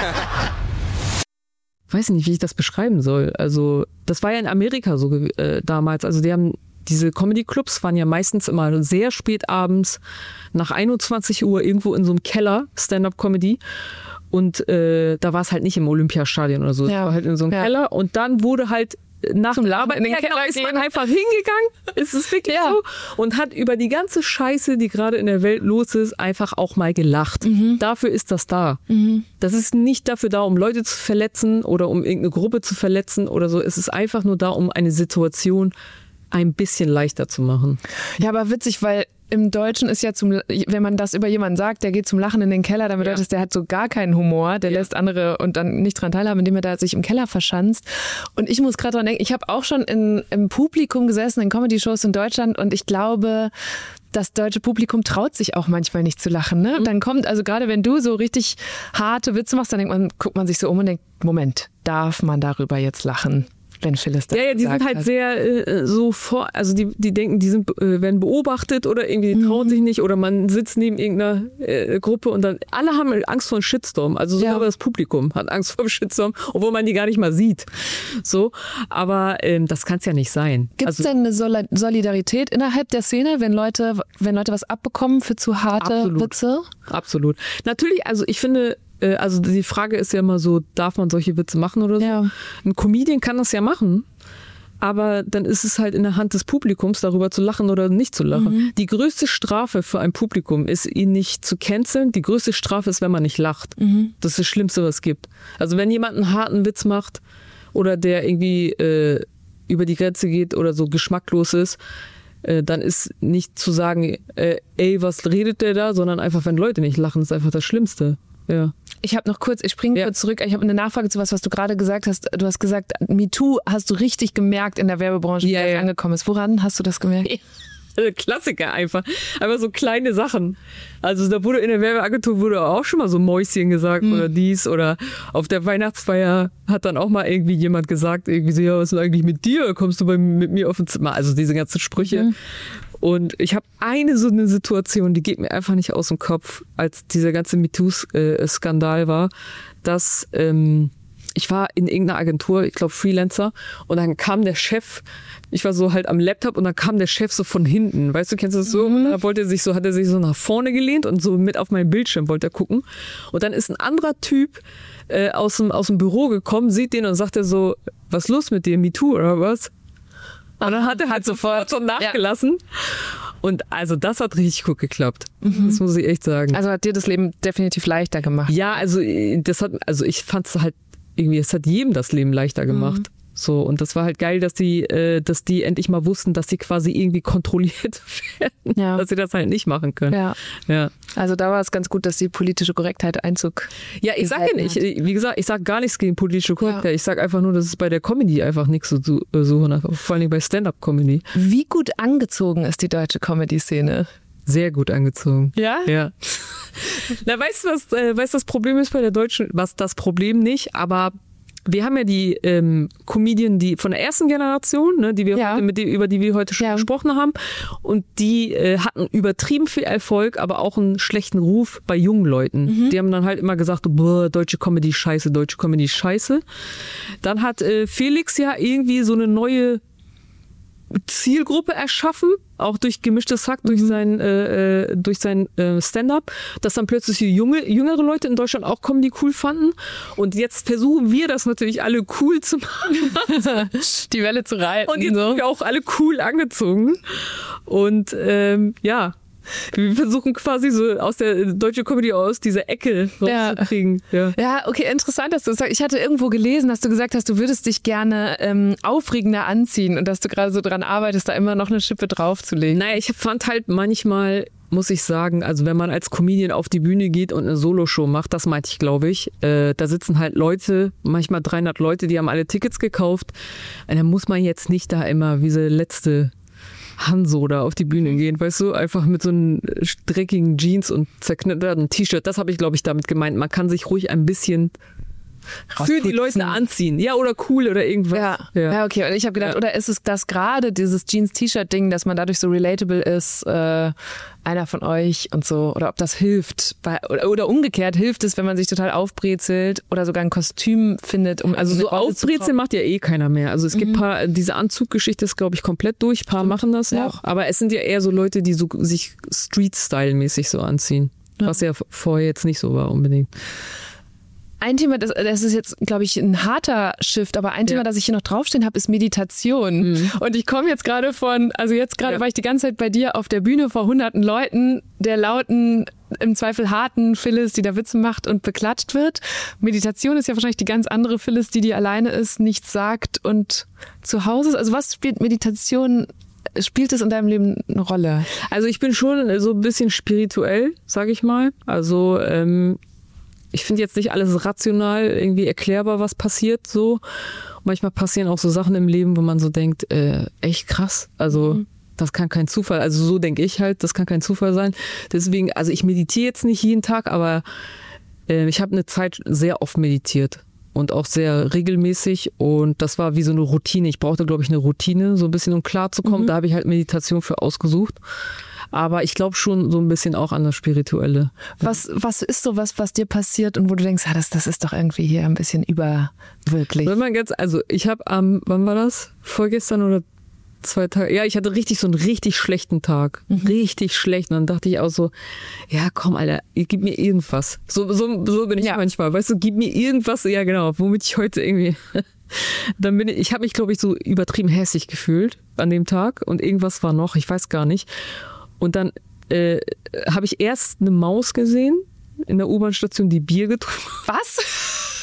Weiß nicht, wie ich das beschreiben soll. Also das war ja in Amerika so äh, damals. Also die haben diese Comedy-Clubs waren ja meistens immer sehr spät abends nach einundzwanzig Uhr irgendwo in so einem Keller, Stand-up-Comedy. Und äh, da war es halt nicht im Olympiastadion oder so. Ja. Es war halt in so einem ja. Keller. Und dann wurde halt nach dem Labern in den ja, Keller genau, ist gehen. man einfach hingegangen, ist es wirklich ja. so, und hat über die ganze Scheiße, die gerade in der Welt los ist, einfach auch mal gelacht. Mhm. Dafür ist das da. Mhm. Das ist nicht dafür da, um Leute zu verletzen oder um irgendeine Gruppe zu verletzen oder so. Es ist einfach nur da, um eine Situation ein bisschen leichter zu machen. Ja, aber witzig, weil im Deutschen ist ja zum, wenn man das über jemanden sagt, der geht zum Lachen in den Keller, dann bedeutet das, ja. der hat so gar keinen Humor, der ja. lässt andere und dann nicht dran teilhaben, indem er da sich im Keller verschanzt. Und ich muss gerade dran denken, ich habe auch schon in, im Publikum gesessen in Comedy-Shows in Deutschland und ich glaube, das deutsche Publikum traut sich auch manchmal nicht zu lachen. Ne? Mhm. Dann kommt, also gerade wenn du so richtig harte Witze machst, dann denkt man, guckt man sich so um und denkt, Moment, darf man darüber jetzt lachen? Wenn Phyllis das ja, ja, die sind halt hat. sehr äh, so vor, also die, die denken, die sind, äh, werden beobachtet oder irgendwie die trauen mhm. sich nicht oder man sitzt neben irgendeiner äh, Gruppe und dann, alle haben Angst vor einem Shitstorm, also sogar ja. das Publikum hat Angst vor einem Shitstorm, obwohl man die gar nicht mal sieht. So, aber ähm, das kann es ja nicht sein. Gibt es also, denn eine Sol- Solidarität innerhalb der Szene, wenn Leute, wenn Leute was abbekommen für zu harte absolut, Witze? Absolut. Natürlich, also ich finde, also die Frage ist ja immer so, darf man solche Witze machen oder so? Ja. Ein Comedian kann das ja machen, aber dann ist es halt in der Hand des Publikums, darüber zu lachen oder nicht zu lachen. Mhm. Die größte Strafe für ein Publikum ist, ihn nicht zu canceln. Die größte Strafe ist, wenn man nicht lacht. Mhm. Das ist das Schlimmste, was es gibt. Also wenn jemand einen harten Witz macht oder der irgendwie äh, über die Grenze geht oder so geschmacklos ist, äh, dann ist nicht zu sagen, äh, ey, was redet der da, sondern einfach, wenn Leute nicht lachen, ist einfach das Schlimmste. Ja. Ich habe noch kurz, ich springe Ja. kurz zurück. Ich habe eine Nachfrage zu was, was du gerade gesagt hast. Du hast gesagt, MeToo hast du richtig gemerkt in der Werbebranche, wie Ja, das ja. angekommen ist. Woran hast du das gemerkt? Klassiker einfach. Einfach so kleine Sachen. Also da wurde in der Werbeagentur wurde auch schon mal so Mäuschen gesagt Mhm. oder dies oder auf der Weihnachtsfeier hat dann auch mal irgendwie jemand gesagt, irgendwie so, ja, was ist denn eigentlich mit dir? Kommst du bei, mit mir auf ein Zimmer? Also diese ganzen Sprüche. Mhm. Und ich habe eine so eine Situation, die geht mir einfach nicht aus dem Kopf, als dieser ganze MeToo-Skandal war, dass ähm, ich war in irgendeiner Agentur, ich glaube Freelancer, und dann kam der Chef, ich war so halt am Laptop und dann kam der Chef so von hinten, weißt du, kennst du das so? Und da wollte er sich so, hat er sich so nach vorne gelehnt und so mit auf meinen Bildschirm wollte er gucken. Und dann ist ein anderer Typ äh, aus dem, aus dem Büro gekommen, sieht den und sagt er so, was ist los mit dir, MeToo oder was? Und dann hat er halt sofort so nachgelassen. Und also das hat richtig gut geklappt. Das muss ich echt sagen. Also hat dir das Leben definitiv leichter gemacht. Ja, also das hat, also ich fand es halt irgendwie, es hat jedem das Leben leichter gemacht. So, und das war halt geil, dass die, äh, dass die endlich mal wussten, dass sie quasi irgendwie kontrolliert werden, Ja. dass sie das halt nicht machen können. Ja. Ja, Also da war es ganz gut, dass die politische Korrektheit Einzug. ja ich sage ja nicht, wie gesagt, ich sage gar nichts gegen politische Korrektheit. Ja. Ich sage einfach nur, dass es bei der Comedy einfach nichts zu zu suchen hat, vor allen Dingen bei Stand-Up-Comedy. Wie gut angezogen ist die deutsche Comedy-Szene? Sehr gut angezogen. Ja? Ja. Na, weißt du, was, äh, weißt, das Problem ist bei der deutschen, was das Problem nicht, aber wir haben ja die ähm, Comedien, die von der ersten Generation, ne, die wir Ja. heute, mit die, über die wir heute schon Ja. gesprochen haben, und die äh, hatten übertrieben viel Erfolg, aber auch einen schlechten Ruf bei jungen Leuten. Mhm. Die haben dann halt immer gesagt, boah, deutsche Comedy scheiße, deutsche Comedy scheiße. Dann hat äh, Felix ja irgendwie so eine neue Zielgruppe erschaffen, auch durch gemischtes Hack, durch sein, äh, äh, durch sein äh, Stand-up, dass dann plötzlich die junge, jüngere Leute in Deutschland auch Comedy cool fanden. Und jetzt versuchen wir das natürlich alle cool zu machen. Die Welle zu reiten. Und jetzt sind wir auch alle cool angezogen. Und ähm, ja, wir versuchen quasi so aus der deutschen Comedy aus diese Ecke Ja. rauszukriegen. Ja. Ja, okay, interessant, dass du das sagst. Ich hatte irgendwo gelesen, dass du gesagt hast, du würdest dich gerne ähm, aufregender anziehen und dass du gerade so dran arbeitest, da immer noch eine Schippe draufzulegen. Naja, ich fand halt manchmal, muss ich sagen, also wenn man als Comedian auf die Bühne geht und eine Soloshow macht, das meinte ich, glaube ich, äh, da sitzen halt Leute, manchmal dreihundert Leute, die haben alle Tickets gekauft. Und dann muss man jetzt nicht da immer wie diese letzte Hanso da auf die Bühne gehen, weißt du, einfach mit so einem dreckigen Jeans und zerknitterten T-Shirt. Das habe ich, glaube ich, damit gemeint. Man kann sich ruhig ein bisschen für die Leute anziehen. Ja, oder cool oder irgendwas. Ja, ja. okay. Und ich habe gedacht, Ja. oder ist es das gerade, dieses Jeans-T-Shirt-Ding, dass man dadurch so relatable ist, äh, einer von euch und so, oder ob das hilft. Bei, oder, oder umgekehrt, hilft es, wenn man sich total aufbrezelt oder sogar ein Kostüm findet, um Also in so eine Rolle zu Aufbrezeln kommen. macht ja eh keiner mehr. Also es gibt paar, diese Anzuggeschichte ist, glaube ich, komplett durch. Ein paar machen das Ja. noch. Aber es sind ja eher so Leute, die so sich Street-Style-mäßig so anziehen. Was ja vorher jetzt nicht so war unbedingt. Ein Thema, das, das ist jetzt, glaube ich, ein harter Shift, aber ein Thema, Ja. das ich hier noch draufstehen habe, ist Meditation. Und ich komme jetzt gerade von, also jetzt gerade Ja. war ich die ganze Zeit bei dir auf der Bühne vor hunderten Leuten, der lauten, im Zweifel harten Phyllis, die da Witze macht und beklatscht wird. Meditation ist ja wahrscheinlich die ganz andere Phyllis, die die alleine ist, nichts sagt und zu Hause ist. Also was spielt Meditation, spielt es in deinem Leben eine Rolle? Also ich bin schon so ein bisschen spirituell, sage ich mal. Also ähm, ich finde jetzt nicht alles rational irgendwie erklärbar, was passiert so. Manchmal passieren auch so Sachen im Leben, wo man so denkt, äh, echt krass. Also mhm. das kann kein Zufall. Also so denke ich halt, das kann kein Zufall sein. Deswegen, also ich meditiere jetzt nicht jeden Tag, aber äh, ich habe eine Zeit sehr oft meditiert. Und auch sehr regelmäßig. Und das war wie so eine Routine. Ich brauchte, glaube ich, eine Routine, so ein bisschen, um klarzukommen. Mhm. Da habe ich halt Meditation für ausgesucht. Aber ich glaube schon so ein bisschen auch an das Spirituelle. Was, was ist so was, was dir passiert und wo du denkst, ah, das, das ist doch irgendwie hier ein bisschen überwirklich? Wenn man jetzt, also ich habe am, wann war das? Vorgestern oder zwei Tage? Ja, ich hatte richtig so einen richtig schlechten Tag. Mhm. Richtig schlecht. Und dann dachte ich auch so, ja komm, Alter, gib mir irgendwas. So, so, so bin ich ja. manchmal. Weißt du, gib mir irgendwas, ja genau, womit ich heute irgendwie... Dann bin ich, ich habe mich, glaube ich, so übertrieben hässlich gefühlt an dem Tag. Und irgendwas war noch, ich weiß gar nicht. Und dann äh, habe ich erst eine Maus gesehen in der U-Bahn-Station, die Bier getrunken. Was?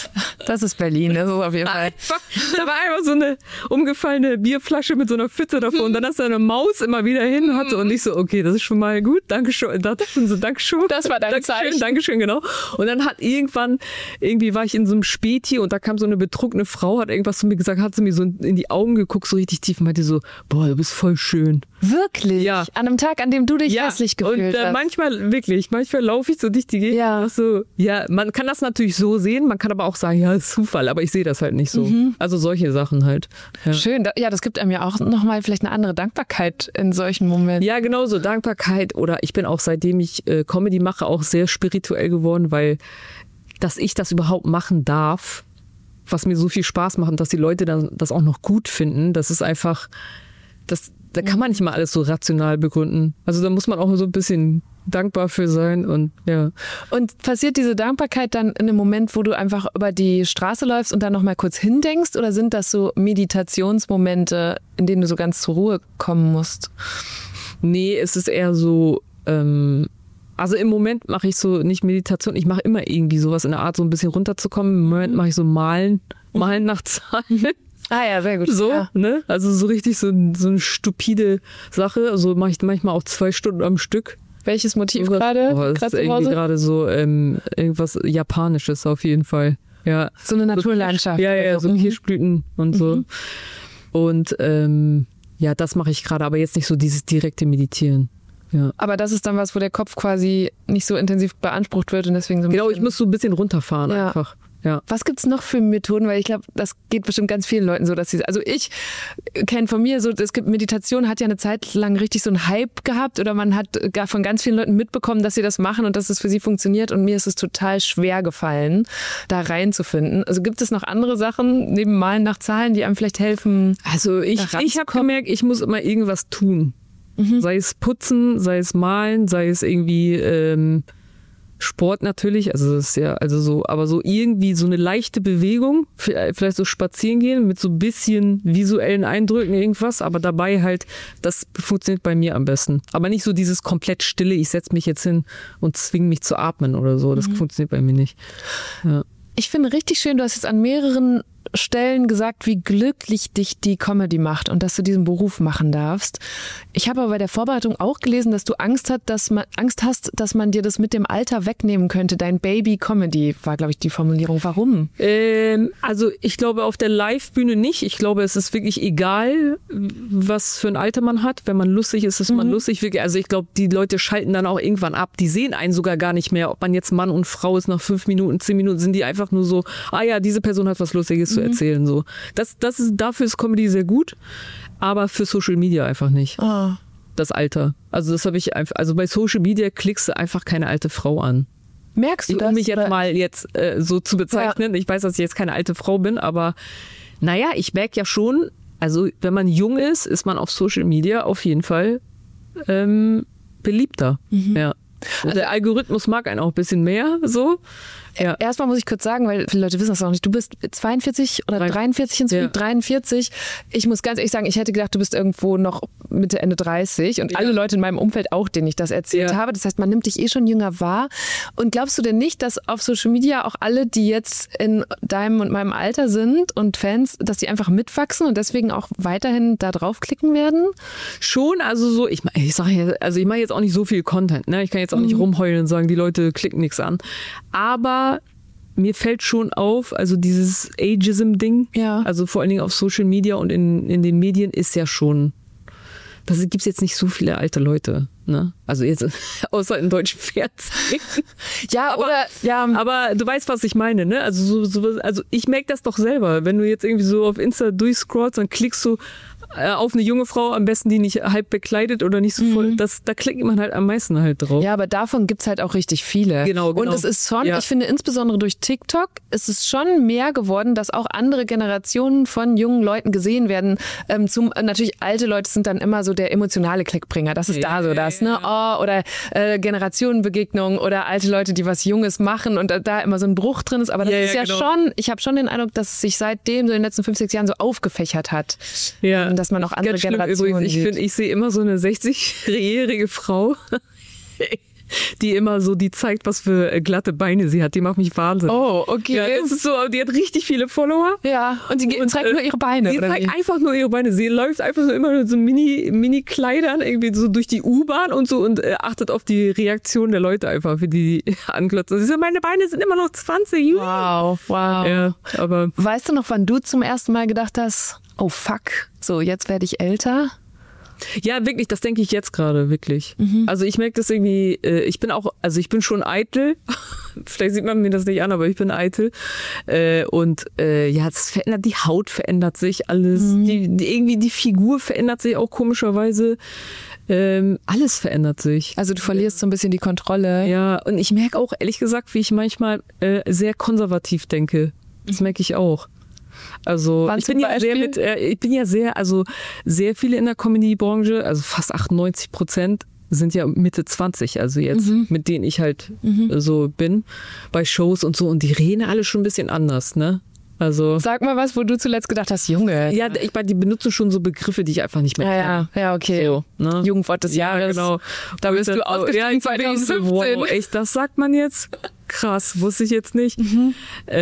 Das ist Berlin, das ist auf jeden Fall. Einfach, da war einfach so eine umgefallene Bierflasche mit so einer Pfütze davor und dann hast du eine Maus immer wieder hin hatte und ich so, okay, das ist schon mal gut, Dankeschön. Da dachte ich schon so, Dankeschön. Das war dein Dankeschön, Zeichen. Dankeschön, genau. Und dann hat irgendwann, irgendwie war ich in so einem Späti und da kam so eine betrunkene Frau, hat irgendwas zu mir gesagt, hat sie mir so in die Augen geguckt, so richtig tief und meinte so, boah, du bist voll schön. Wirklich? Ja. An einem Tag, an dem du dich Ja, hässlich gefühlt und äh, hast. manchmal, wirklich, manchmal laufe ich so durch die Gegend. Ja. So, ja, man kann das natürlich so sehen, man kann aber auch sagen, ja, ist Zufall, aber ich sehe das halt nicht so. Mhm. Also solche Sachen halt. Ja. Schön. Da- Ja, das gibt einem ja auch nochmal vielleicht eine andere Dankbarkeit in solchen Momenten. Ja, genau so, Dankbarkeit oder ich bin auch seitdem ich äh, Comedy mache auch sehr spirituell geworden, weil dass ich das überhaupt machen darf, was mir so viel Spaß macht und dass die Leute dann das auch noch gut finden, das ist einfach, das, da kann man nicht mal alles so rational begründen. Also da muss man auch so ein bisschen dankbar für sein und ja. Und passiert diese Dankbarkeit dann in einem Moment, wo du einfach über die Straße läufst und dann nochmal kurz hindenkst oder sind das so Meditationsmomente, in denen du so ganz zur Ruhe kommen musst? Nee, es ist eher so, ähm, also im Moment mache ich so nicht Meditation, ich mache immer irgendwie sowas in der Art, so ein bisschen runterzukommen. Im Moment mache ich so Malen, Malen nach Zahlen. Ah ja, sehr gut. So, Ja. ne? Also so richtig so, so eine stupide Sache. Also mache ich manchmal auch zwei Stunden am Stück. Welches Motiv gerade? Oh, das Gerade ist zu irgendwie Hause? gerade so ähm, irgendwas Japanisches auf jeden Fall. Ja. So eine Naturlandschaft. Ja, ja, Also, so mhm. Kirschblüten und so. Und ähm, ja, das mache ich gerade, aber jetzt nicht so dieses direkte Meditieren. Ja. Aber das ist dann was, wo der Kopf quasi nicht so intensiv beansprucht wird und deswegen so ein Genau, ich bisschen- muss so ein bisschen runterfahren Ja. einfach. Ja. Was gibt's noch für Methoden? Weil ich glaube, das geht bestimmt ganz vielen Leuten so, dass sie, also ich kenne von mir so, es gibt Meditation, hat ja eine Zeit lang richtig so einen Hype gehabt oder man hat gar von ganz vielen Leuten mitbekommen, dass sie das machen und dass es für sie funktioniert und mir ist es total schwer gefallen, da reinzufinden. Also gibt es noch andere Sachen neben Malen nach Zahlen, die einem vielleicht helfen? Also ich, da ich habe ranzukommen? gemerkt, ich muss immer irgendwas tun. Sei es putzen, sei es malen, sei es irgendwie ähm, Sport natürlich, also das ist ja, also so, aber so irgendwie so eine leichte Bewegung, vielleicht so spazieren gehen mit so ein bisschen visuellen Eindrücken, irgendwas, aber dabei halt, das funktioniert bei mir am besten. Aber nicht so dieses komplett Stille, ich setze mich jetzt hin und zwinge mich zu atmen oder so, das funktioniert bei mir nicht. Ja. Ich finde richtig schön, du hast jetzt an mehreren Stellen gesagt, wie glücklich dich die Comedy macht und dass du diesen Beruf machen darfst. Ich habe aber bei der Vorbereitung auch gelesen, dass du Angst, hat, dass man, Angst hast, dass man dir das mit dem Alter wegnehmen könnte. Dein Baby Comedy war, glaube ich, die Formulierung. Warum? Ähm, also ich glaube auf der Live-Bühne nicht. Ich glaube, es ist wirklich egal, was für ein Alter man hat. Wenn man lustig ist, ist man lustig. Wirklich. Also ich glaube, die Leute schalten dann auch irgendwann ab. Die sehen einen sogar gar nicht mehr, ob man jetzt Mann und Frau ist. Nach fünf Minuten, zehn Minuten sind die einfach nur so, ah ja, diese Person hat was Lustiges zu erzählen. So. Das, das ist, dafür ist Comedy sehr gut, aber für Social Media einfach nicht. Oh. Das Alter. Also das habe ich einfach, also bei Social Media klickst du einfach keine alte Frau an. Merkst du Ich, das? um mich jetzt Oder- mal jetzt äh, so zu bezeichnen. Ich weiß, dass ich jetzt keine alte Frau bin, aber naja, ich merke ja schon, also wenn man jung ist, ist man auf Social Media auf jeden Fall ähm, beliebter. Ja. Und der Algorithmus mag einen auch ein bisschen mehr so. Ja. Erstmal muss ich kurz sagen, weil viele Leute wissen das noch nicht. Du bist zweiundvierzig oder Drei- dreiundvierzig inzwischen, Ja. dreiundvierzig. Ich muss ganz ehrlich sagen, ich hätte gedacht, du bist irgendwo noch Mitte, Ende dreißig und alle Leute in meinem Umfeld auch, denen ich das erzählt Ja. habe. Das heißt, man nimmt dich eh schon jünger wahr. Und glaubst du denn nicht, dass auf Social Media auch alle, die jetzt in deinem und meinem Alter sind und Fans, dass die einfach mitwachsen und deswegen auch weiterhin da draufklicken werden? Schon, also so, ich, ich sage ja, also ich mache jetzt auch nicht so viel Content, ne? Ich kann jetzt auch nicht rumheulen und sagen, die Leute klicken nichts an. Aber mir fällt schon auf, also dieses Ageism-Ding, Ja. also vor allen Dingen auf Social Media und in, in den Medien ist ja schon, da gibt es jetzt nicht so viele alte Leute, ne? Also jetzt, außer in deutschen Fernsehen. Ja, oder ja, Aber du weißt, was ich meine, ne? Also, so, so, also ich merke das doch selber. Wenn du jetzt irgendwie so auf Insta durchscrollst, dann klickst du äh, auf eine junge Frau, am besten die nicht halb bekleidet oder nicht so voll. Das, da klickt man halt am meisten halt drauf. Ja, aber davon gibt's halt auch richtig viele. Genau, genau. Und es ist schon, Ja. ich finde insbesondere durch TikTok, ist es schon mehr geworden, dass auch andere Generationen von jungen Leuten gesehen werden. Ähm, zum, äh, natürlich, alte Leute sind dann immer so der emotionale Klickbringer. Das ist Ja, da so das, ne? Oh, oder äh, Generationenbegegnung oder alte Leute, die was Junges machen und da, da immer so ein Bruch drin ist. Aber das Ja, ist ja ja, genau. schon, ich habe schon den Eindruck, dass es sich seitdem so in den letzten fünf, sechs Jahren so aufgefächert hat. Ja. Dass man auch andere Ganz schlimm Generationen übrigens. Ich sieht. finde, ich sehe immer so eine sechzigjährige Frau die immer so, die zeigt, was für äh, glatte Beine sie hat. Die macht mich wahnsinnig. Oh, okay. Ja, das ist so, die hat richtig viele Follower. Ja, und sie ge- Und, zeigt äh, nur ihre Beine. Sie oder zeigt wie? einfach nur ihre Beine. Sie läuft einfach so immer mit so Mini, Mini-Kleidern irgendwie so durch die U-Bahn und so und äh, achtet auf die Reaktion der Leute einfach, wie die anglotzen. Sie so, meine Beine sind immer noch zwanzig. Wow, wow. Ja, aber Weißt du noch, wann du zum ersten Mal gedacht hast, oh fuck, so jetzt werde ich älter? ja, wirklich, das denke ich jetzt gerade, wirklich. Mhm. Also ich merke das irgendwie, äh, ich bin auch, also ich bin schon eitel. Vielleicht sieht man mir das nicht an, aber ich bin eitel. Äh, und äh, ja, es verändert, die Haut verändert sich alles. Mhm. Die, die, irgendwie die Figur verändert sich auch komischerweise. Ähm, alles verändert sich. Also du verlierst so ein bisschen die Kontrolle. Ja, und ich merke auch, ehrlich gesagt, wie ich manchmal äh, sehr konservativ denke. Das merke ich auch. Also Wann ich zum bin ja sehr Beispiel? mit, äh, ich bin ja sehr, also sehr viele in der Comedy-Branche, also fast achtundneunzig Prozent sind ja Mitte zwanzig, also jetzt, Mhm. mit denen ich halt äh, so bin, bei Shows und so, und die reden alle schon ein bisschen anders, ne? Also Sag mal was, wo du zuletzt gedacht hast, Junge. ja, ich meine, die benutzen schon so Begriffe, die ich einfach nicht mehr ja, kenne. ja, ja, okay. So, ne? Jugendwort des Ja, Jahres. genau. Da bist Und du dann- ausgestiegen ja, ich bin so, zweitausendfünfzehn. wow, echt, das sagt man jetzt? Krass, wusste ich jetzt nicht. Mhm.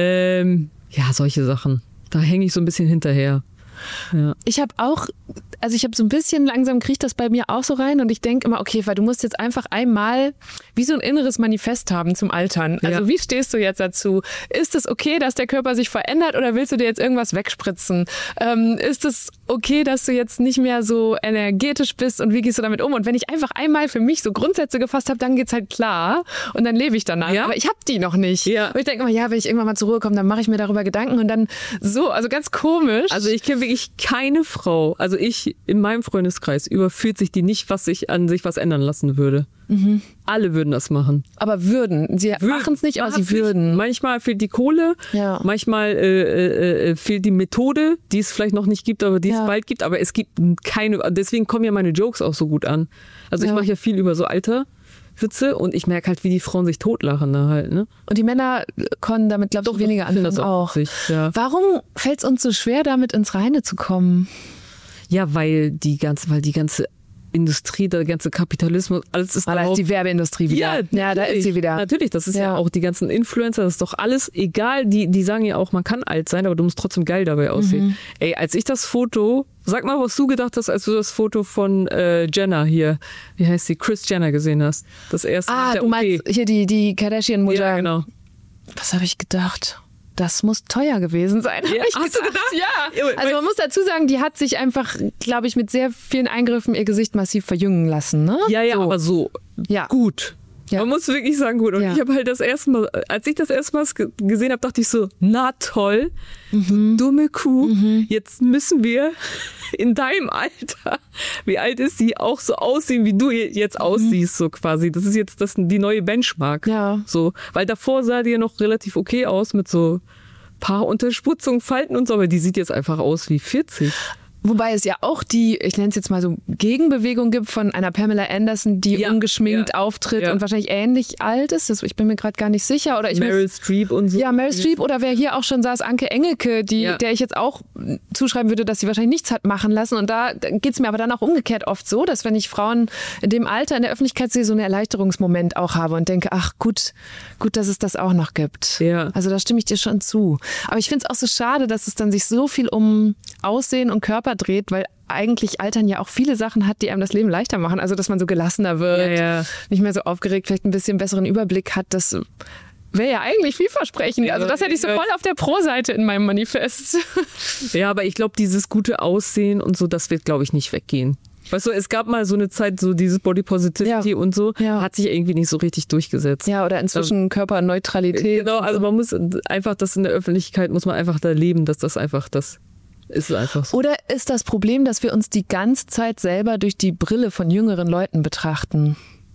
Ähm, ja, solche Sachen. Da hänge ich so ein bisschen hinterher. Ja. Ich habe auch, also ich habe so ein bisschen langsam kriegt das bei mir auch so rein und ich denke immer, okay, weil du musst jetzt einfach einmal wie so ein inneres Manifest haben zum Altern. Also Ja. wie stehst du jetzt dazu? Ist es okay, dass der Körper sich verändert oder willst du dir jetzt irgendwas wegspritzen? Ähm, ist es okay, dass du jetzt nicht mehr so energetisch bist und wie gehst du damit um? Und wenn ich einfach einmal für mich so Grundsätze gefasst habe, dann geht's halt klar und dann lebe ich danach. Ja. Aber ich habe die noch nicht. Ja. Und ich denke immer, ja, wenn ich irgendwann mal zur Ruhe komme, dann mache ich mir darüber Gedanken und dann so, also ganz komisch. Also ich kenne wirklich keine Frau, also ich in meinem Freundeskreis über vierzig, die nicht was sich an sich was ändern lassen würde. Mhm. Alle würden das machen. aber würden. Sie machen es nicht, aber sie Macht's nicht. würden. Manchmal fehlt die Kohle, Ja. manchmal äh, äh, fehlt die Methode, die es vielleicht noch nicht gibt, aber die Ja. es bald gibt. Aber es gibt keine, deswegen kommen ja meine Jokes auch so gut an. Also ich Ja. mache ja viel über so Alterwitze und ich merke halt, wie die Frauen sich totlachen da halt. Ne? Und die Männer können damit, glaube ich, weniger ich finde anfangen das auch auch. witzig, ja. Warum fällt es uns so schwer, damit ins Reine zu kommen? Ja, weil die ganze, weil die ganze Industrie, der ganze Kapitalismus, alles ist Weil da ist darauf- die Werbeindustrie wieder. Ja, da ist sie wieder. Natürlich, das ist ja. Ja. auch die ganzen Influencer, das ist doch alles egal. Die, die sagen ja auch, man kann alt sein, aber du musst trotzdem geil dabei aussehen. Mhm. Ey, als ich das Foto, sag mal, was du gedacht hast, als du das Foto von äh, Jenner hier, wie heißt sie, Kris Jenner gesehen hast. Das erste Ah, mit der du O P. meinst hier die, die Kardashian-Mutter. Ja, genau. Was habe ich gedacht? Das muss teuer gewesen sein. hab Ja, ich hast du gedacht? Ja. Ja, Also man muss dazu sagen, die hat sich einfach, glaube ich, mit sehr vielen Eingriffen ihr Gesicht massiv verjüngen lassen. Ne? Ja, ja, so. aber so Ja. gut. Ja. Man muss wirklich sagen, gut. Und Ja. ich habe halt das erste Mal, als ich das erste Mal ge- gesehen habe, dachte ich so, na toll, Mhm. du dumme Kuh, jetzt müssen wir in deinem Alter, wie alt ist sie, auch so aussehen, wie du jetzt aussiehst, so quasi. Das ist jetzt das, die neue Benchmark. Ja. So, weil davor sah die ja noch relativ okay aus mit so paar Unterspritzungen, Falten und so, aber die sieht jetzt einfach aus wie vierzig. Wobei es ja auch die, ich nenne es jetzt mal so, Gegenbewegung gibt von einer Pamela Anderson, die Ja, ungeschminkt ja, auftritt ja. und wahrscheinlich ähnlich alt ist. Das, ich bin mir gerade gar nicht sicher. Oder ich Meryl weiß, Streep und so. ja, Meryl Streep oder wer hier auch schon saß, Anke Engelke, die, Ja. der ich jetzt auch zuschreiben würde, dass sie wahrscheinlich nichts hat machen lassen. Und da geht es mir aber dann auch umgekehrt oft so, dass wenn ich Frauen in dem Alter in der Öffentlichkeit sehe, so einen Erleichterungsmoment auch habe und denke, ach gut, gut, dass es das auch noch gibt. Ja. Also da stimme ich dir schon zu. Aber ich finde es auch so schade, dass es dann sich so viel um Aussehen und Körper dreht, weil eigentlich Altern ja auch viele Sachen hat, die einem das Leben leichter machen. Also dass man so gelassener wird, Ja, ja. nicht mehr so aufgeregt, vielleicht ein bisschen besseren Überblick hat. Das wäre ja eigentlich vielversprechend. Also das hätte ich so voll auf der Pro-Seite in meinem Manifest. Ja, aber ich glaube, dieses gute Aussehen und so, das wird, glaube ich, nicht weggehen. Weißt du, es gab mal so eine Zeit, so dieses Body Positivity Ja. und so, Ja. hat sich irgendwie nicht so richtig durchgesetzt. Ja, oder inzwischen Körperneutralität. Genau, also man muss einfach das in der Öffentlichkeit, muss man einfach da leben, dass das einfach das ist einfach so. Oder ist das Problem, dass wir uns die ganze Zeit selber durch die Brille von jüngeren Leuten betrachten?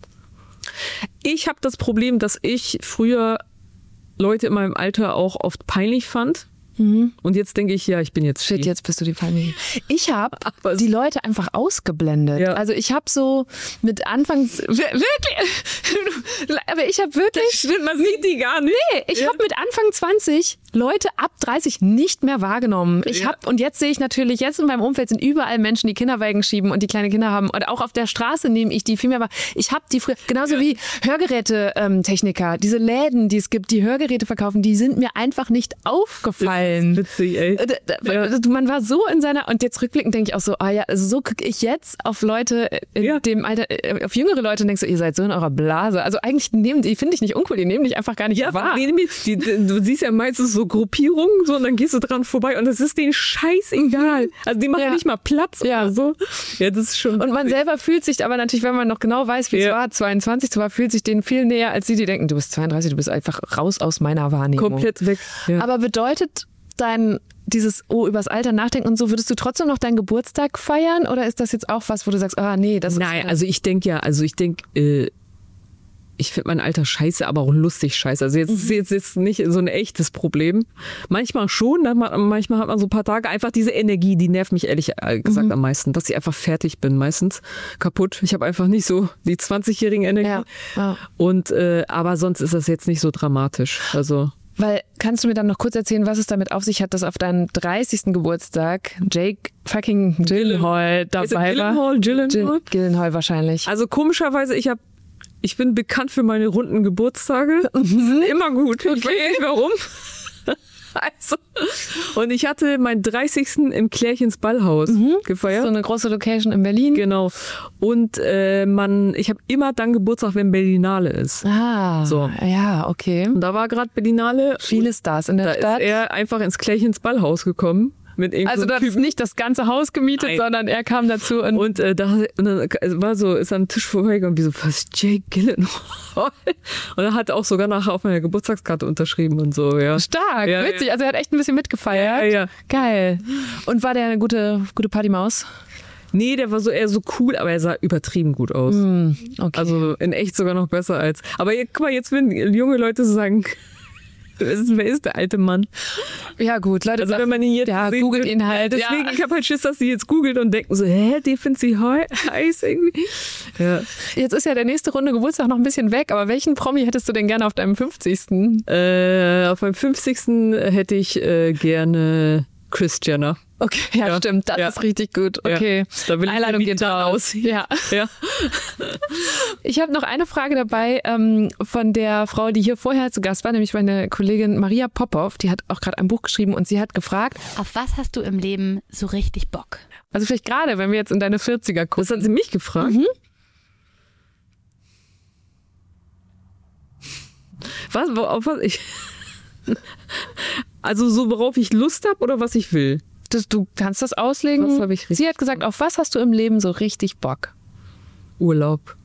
Ich habe das Problem, dass ich früher Leute in meinem Alter auch oft peinlich fand. Und jetzt denke ich, ja, ich bin jetzt Shit, die. jetzt bist du die Familie. Ich habe Aber- die Leute einfach ausgeblendet. Ja. Also ich habe so mit Anfangs... Wir- Wirklich? Aber ich habe wirklich... Stimmt, man sieht die gar nicht. Nee, ich habe mit Anfang zwanzig Leute ab dreißig nicht mehr wahrgenommen. Ich habe und jetzt sehe ich natürlich, jetzt in meinem Umfeld sind überall Menschen, die Kinderwagen schieben und die kleine Kinder haben. Und auch auf der Straße nehme ich die viel mehr wahr. Ich habe die früher, genauso ja. wie Hörgeräte-Techniker, ähm, diese Läden, die es gibt, die Hörgeräte verkaufen, die sind mir einfach nicht aufgefallen. Witzig, ey. Ja. Man war so in seiner, und jetzt rückblickend denke ich auch so, ah ja, also so gucke ich jetzt auf Leute in ja. dem Alter, auf jüngere Leute und denke so, ihr seid so in eurer Blase. Also eigentlich nehmen die, finde ich nicht uncool, die nehmen dich einfach gar nicht ja, wahr. Die, die, du siehst ja meistens so Gruppierungen so und dann gehst du dran vorbei und es ist denen scheißegal. Also die machen ja. nicht mal Platz ja. oder so. Ja, das ist schon. Und man selber fühlt sich aber natürlich, wenn man noch genau weiß, wie ja. es war, zweiundzwanzig zu war, fühlt sich denen viel näher als die, die denken, du bist zweiunddreißig, du bist einfach raus aus meiner Wahrnehmung. Komplett weg. Ja. Aber bedeutet dein dieses oh übers Alter nachdenken und so, würdest du trotzdem noch deinen Geburtstag feiern oder ist das jetzt auch was, wo du sagst, ah nee, das Nein, ist... Nein, also ich denke ja, also ich denke, äh, ich finde mein Alter scheiße, aber auch lustig scheiße. Also jetzt mhm. ist jetzt ist nicht so ein echtes Problem. Manchmal schon, manchmal hat man so ein paar Tage einfach diese Energie, die nervt mich ehrlich gesagt mhm. am meisten, dass ich einfach fertig bin, meistens kaputt. Ich habe einfach nicht so die zwanzigjährigen Energie. Ja. Ja. Und äh, aber sonst ist das jetzt nicht so dramatisch. Also Weil, kannst du mir dann noch kurz erzählen, was es damit auf sich hat, dass auf deinem dreißigsten Geburtstag Jake fucking Gyllenhaal dabei war? Gyllenhaal, Gyllenhaal? Gyllenhaal wahrscheinlich. Also komischerweise, ich habe Ich bin bekannt für meine runden Geburtstage. Die sind immer gut. Okay. Ich weiß nicht warum. Also, und ich hatte meinen dreißigsten im Klärchens Ballhaus mhm. gefeiert. So eine große Location in Berlin. Genau. Und äh, man, ich habe immer dann Geburtstag, wenn Berlinale ist. Ah, so. Ja, okay. Und da war gerade Berlinale. Viele Stars in der da Stadt. Da ist er einfach ins Klärchens Ballhaus gekommen. Mit also du hast nicht das ganze Haus gemietet, Nein. sondern er kam dazu und, und, äh, da, und dann war so, ist am Tisch vorbeigegangen, wie so, was, Jake Gyllenhaal? Und er hat auch sogar nachher auf meiner Geburtstagskarte unterschrieben und so, ja. Stark, ja, witzig, also er hat echt ein bisschen mitgefeiert. Ja, ja. Geil. Und war der eine gute, gute Partymaus? Nee, der war so eher so cool, aber er sah übertrieben gut aus. Mm, okay. Also in echt sogar noch besser als, aber guck mal, jetzt würden junge Leute so sagen, Wer ist, wer ist der alte Mann? Ja gut, Leute, also wenn man ihn jetzt ja, sieht, googelt ihn halt. Deswegen, ja. ich habe halt Schiss, dass sie jetzt googelt und denken so, hä, die findet sie he- heiß irgendwie. Ja. Jetzt ist ja der nächste Runde Geburtstag noch ein bisschen weg, aber welchen Promi hättest du denn gerne auf deinem fünfzigsten? Äh, auf meinem fünfzigsten hätte ich äh, gerne Kris Jenner. Okay, ja, ja, stimmt, das ja. ist richtig gut. Okay, ja. Da will Einladung geht raus. Ja. ja. Ich habe noch eine Frage dabei ähm, von der Frau, die hier vorher zu Gast war, nämlich meine Kollegin Maria Popov. Die hat auch gerade ein Buch geschrieben und sie hat gefragt, auf was hast du im Leben so richtig Bock? Also vielleicht gerade, wenn wir jetzt in deine vierziger gucken. Das hat sie mich gefragt. Mhm. Was, auf was ich... Also so, worauf ich Lust habe oder was ich will? Das, du kannst das auslegen. Was habe ich richtig Sie hat gesagt, auf was hast du im Leben so richtig Bock? Urlaub.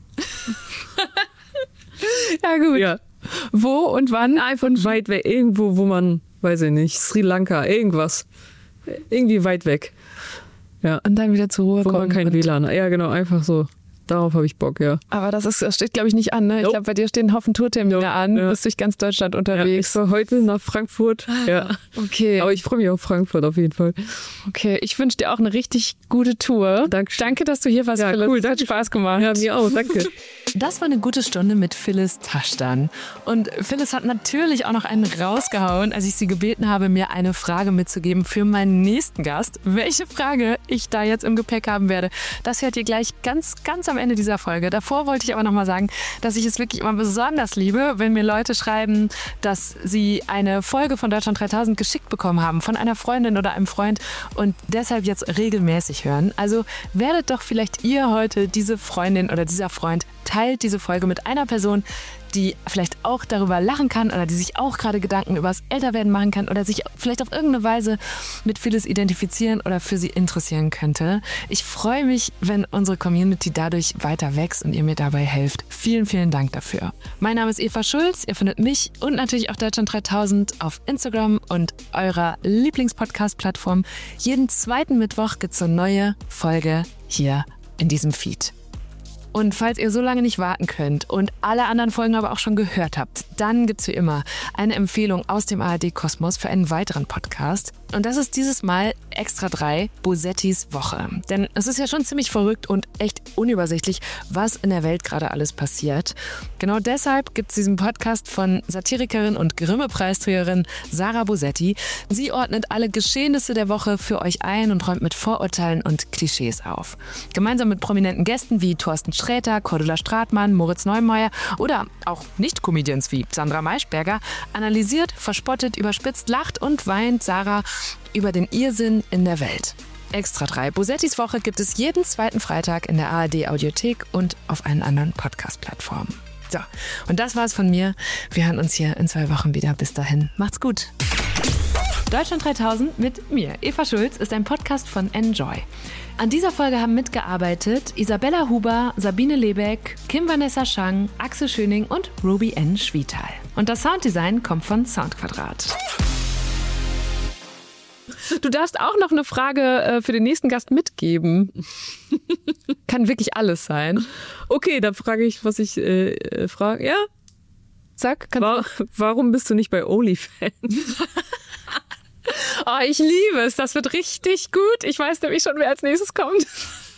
Ja gut. Ja. Wo und wann? Einfach weit weg. Irgendwo, wo man, weiß ich nicht, Sri Lanka, irgendwas. Irgendwie weit weg. Ja. Und dann wieder zur Ruhe wo kommen. Wo man kein W L A N hat. Ja, genau, einfach so. Darauf habe ich Bock, ja. Aber das, ist, das steht, glaube ich, nicht an, ne? Ich nope. glaube, bei dir stehen ein Haufen Tourtermine nope. an. Du ja. bist durch ganz Deutschland unterwegs. Ja, ich war heute nach Frankfurt. Ja. Okay. Aber ich freue mich auf Frankfurt auf jeden Fall. Okay, ich wünsche dir auch eine richtig gute Tour. Danke. Danke, dass du hier warst, ja, Phyllis. Cool, das hat Spaß gemacht. Ja, mir auch, danke. Das war eine gute Stunde mit Phyllis Taschdan. Und Phyllis hat natürlich auch noch einen rausgehauen, als ich sie gebeten habe, mir eine Frage mitzugeben für meinen nächsten Gast. Welche Frage ich da jetzt im Gepäck haben werde, das hört ihr gleich ganz, ganz am Ende dieser Folge. Davor wollte ich aber noch mal sagen, dass ich es wirklich immer besonders liebe, wenn mir Leute schreiben, dass sie eine Folge von Deutschland dreitausend geschickt bekommen haben von einer Freundin oder einem Freund und deshalb jetzt regelmäßig hören. Also werdet doch vielleicht ihr heute diese Freundin oder dieser Freund, teilt diese Folge mit einer Person, die vielleicht auch darüber lachen kann oder die sich auch gerade Gedanken über das Älterwerden machen kann oder sich vielleicht auf irgendeine Weise mit Phyllis identifizieren oder für sie interessieren könnte. Ich freue mich, wenn unsere Community dadurch weiter wächst und ihr mir dabei helft. Vielen, vielen Dank dafür. Mein Name ist Eva Schulz. Ihr findet mich und natürlich auch Deutschland dreitausend auf Instagram und eurer Lieblingspodcast-Plattform. Jeden zweiten Mittwoch gibt es eine neue Folge hier in diesem Feed. Und falls ihr so lange nicht warten könnt und alle anderen Folgen aber auch schon gehört habt, dann gibt's wie immer eine Empfehlung aus dem A R D-Kosmos für einen weiteren Podcast. Und das ist dieses Mal Extra drei Bosettis Woche. Denn es ist ja schon ziemlich verrückt und echt unübersichtlich, was in der Welt gerade alles passiert. Genau deshalb gibt es diesen Podcast von Satirikerin und Grimme-Preisträgerin Sarah Bosetti. Sie ordnet alle Geschehnisse der Woche für euch ein und räumt mit Vorurteilen und Klischees auf. Gemeinsam mit prominenten Gästen wie Thorsten Sträter, Cordula Stratmann, Moritz Neumeier oder auch Nicht-Comedians wie Sandra Maischberger analysiert, verspottet, überspitzt, lacht und weint Sarah über den Irrsinn in der Welt. Extra drei Bosettis Woche gibt es jeden zweiten Freitag in der A R D-Audiothek und auf allen anderen Podcast-Plattformen. So, und das war's von mir. Wir hören uns hier in zwei Wochen wieder. Bis dahin, macht's gut. Deutschland dreitausend mit mir, Eva Schulz, ist ein Podcast von Enjoy. An dieser Folge haben mitgearbeitet Isabella Huber, Sabine Lebeck, Kim Vanessa Schang, Axel Schöning und Ruby N. Schwietal. Und das Sounddesign kommt von Soundquadrat. Du darfst auch noch eine Frage äh, für den nächsten Gast mitgeben. Kann wirklich alles sein. Okay, dann frage ich, was ich äh, äh, frage. Ja? Sag, kannst War, du? Warum bist du nicht bei OnlyFans? Oh, ich liebe es. Das wird richtig gut. Ich weiß nämlich schon, wer als nächstes kommt.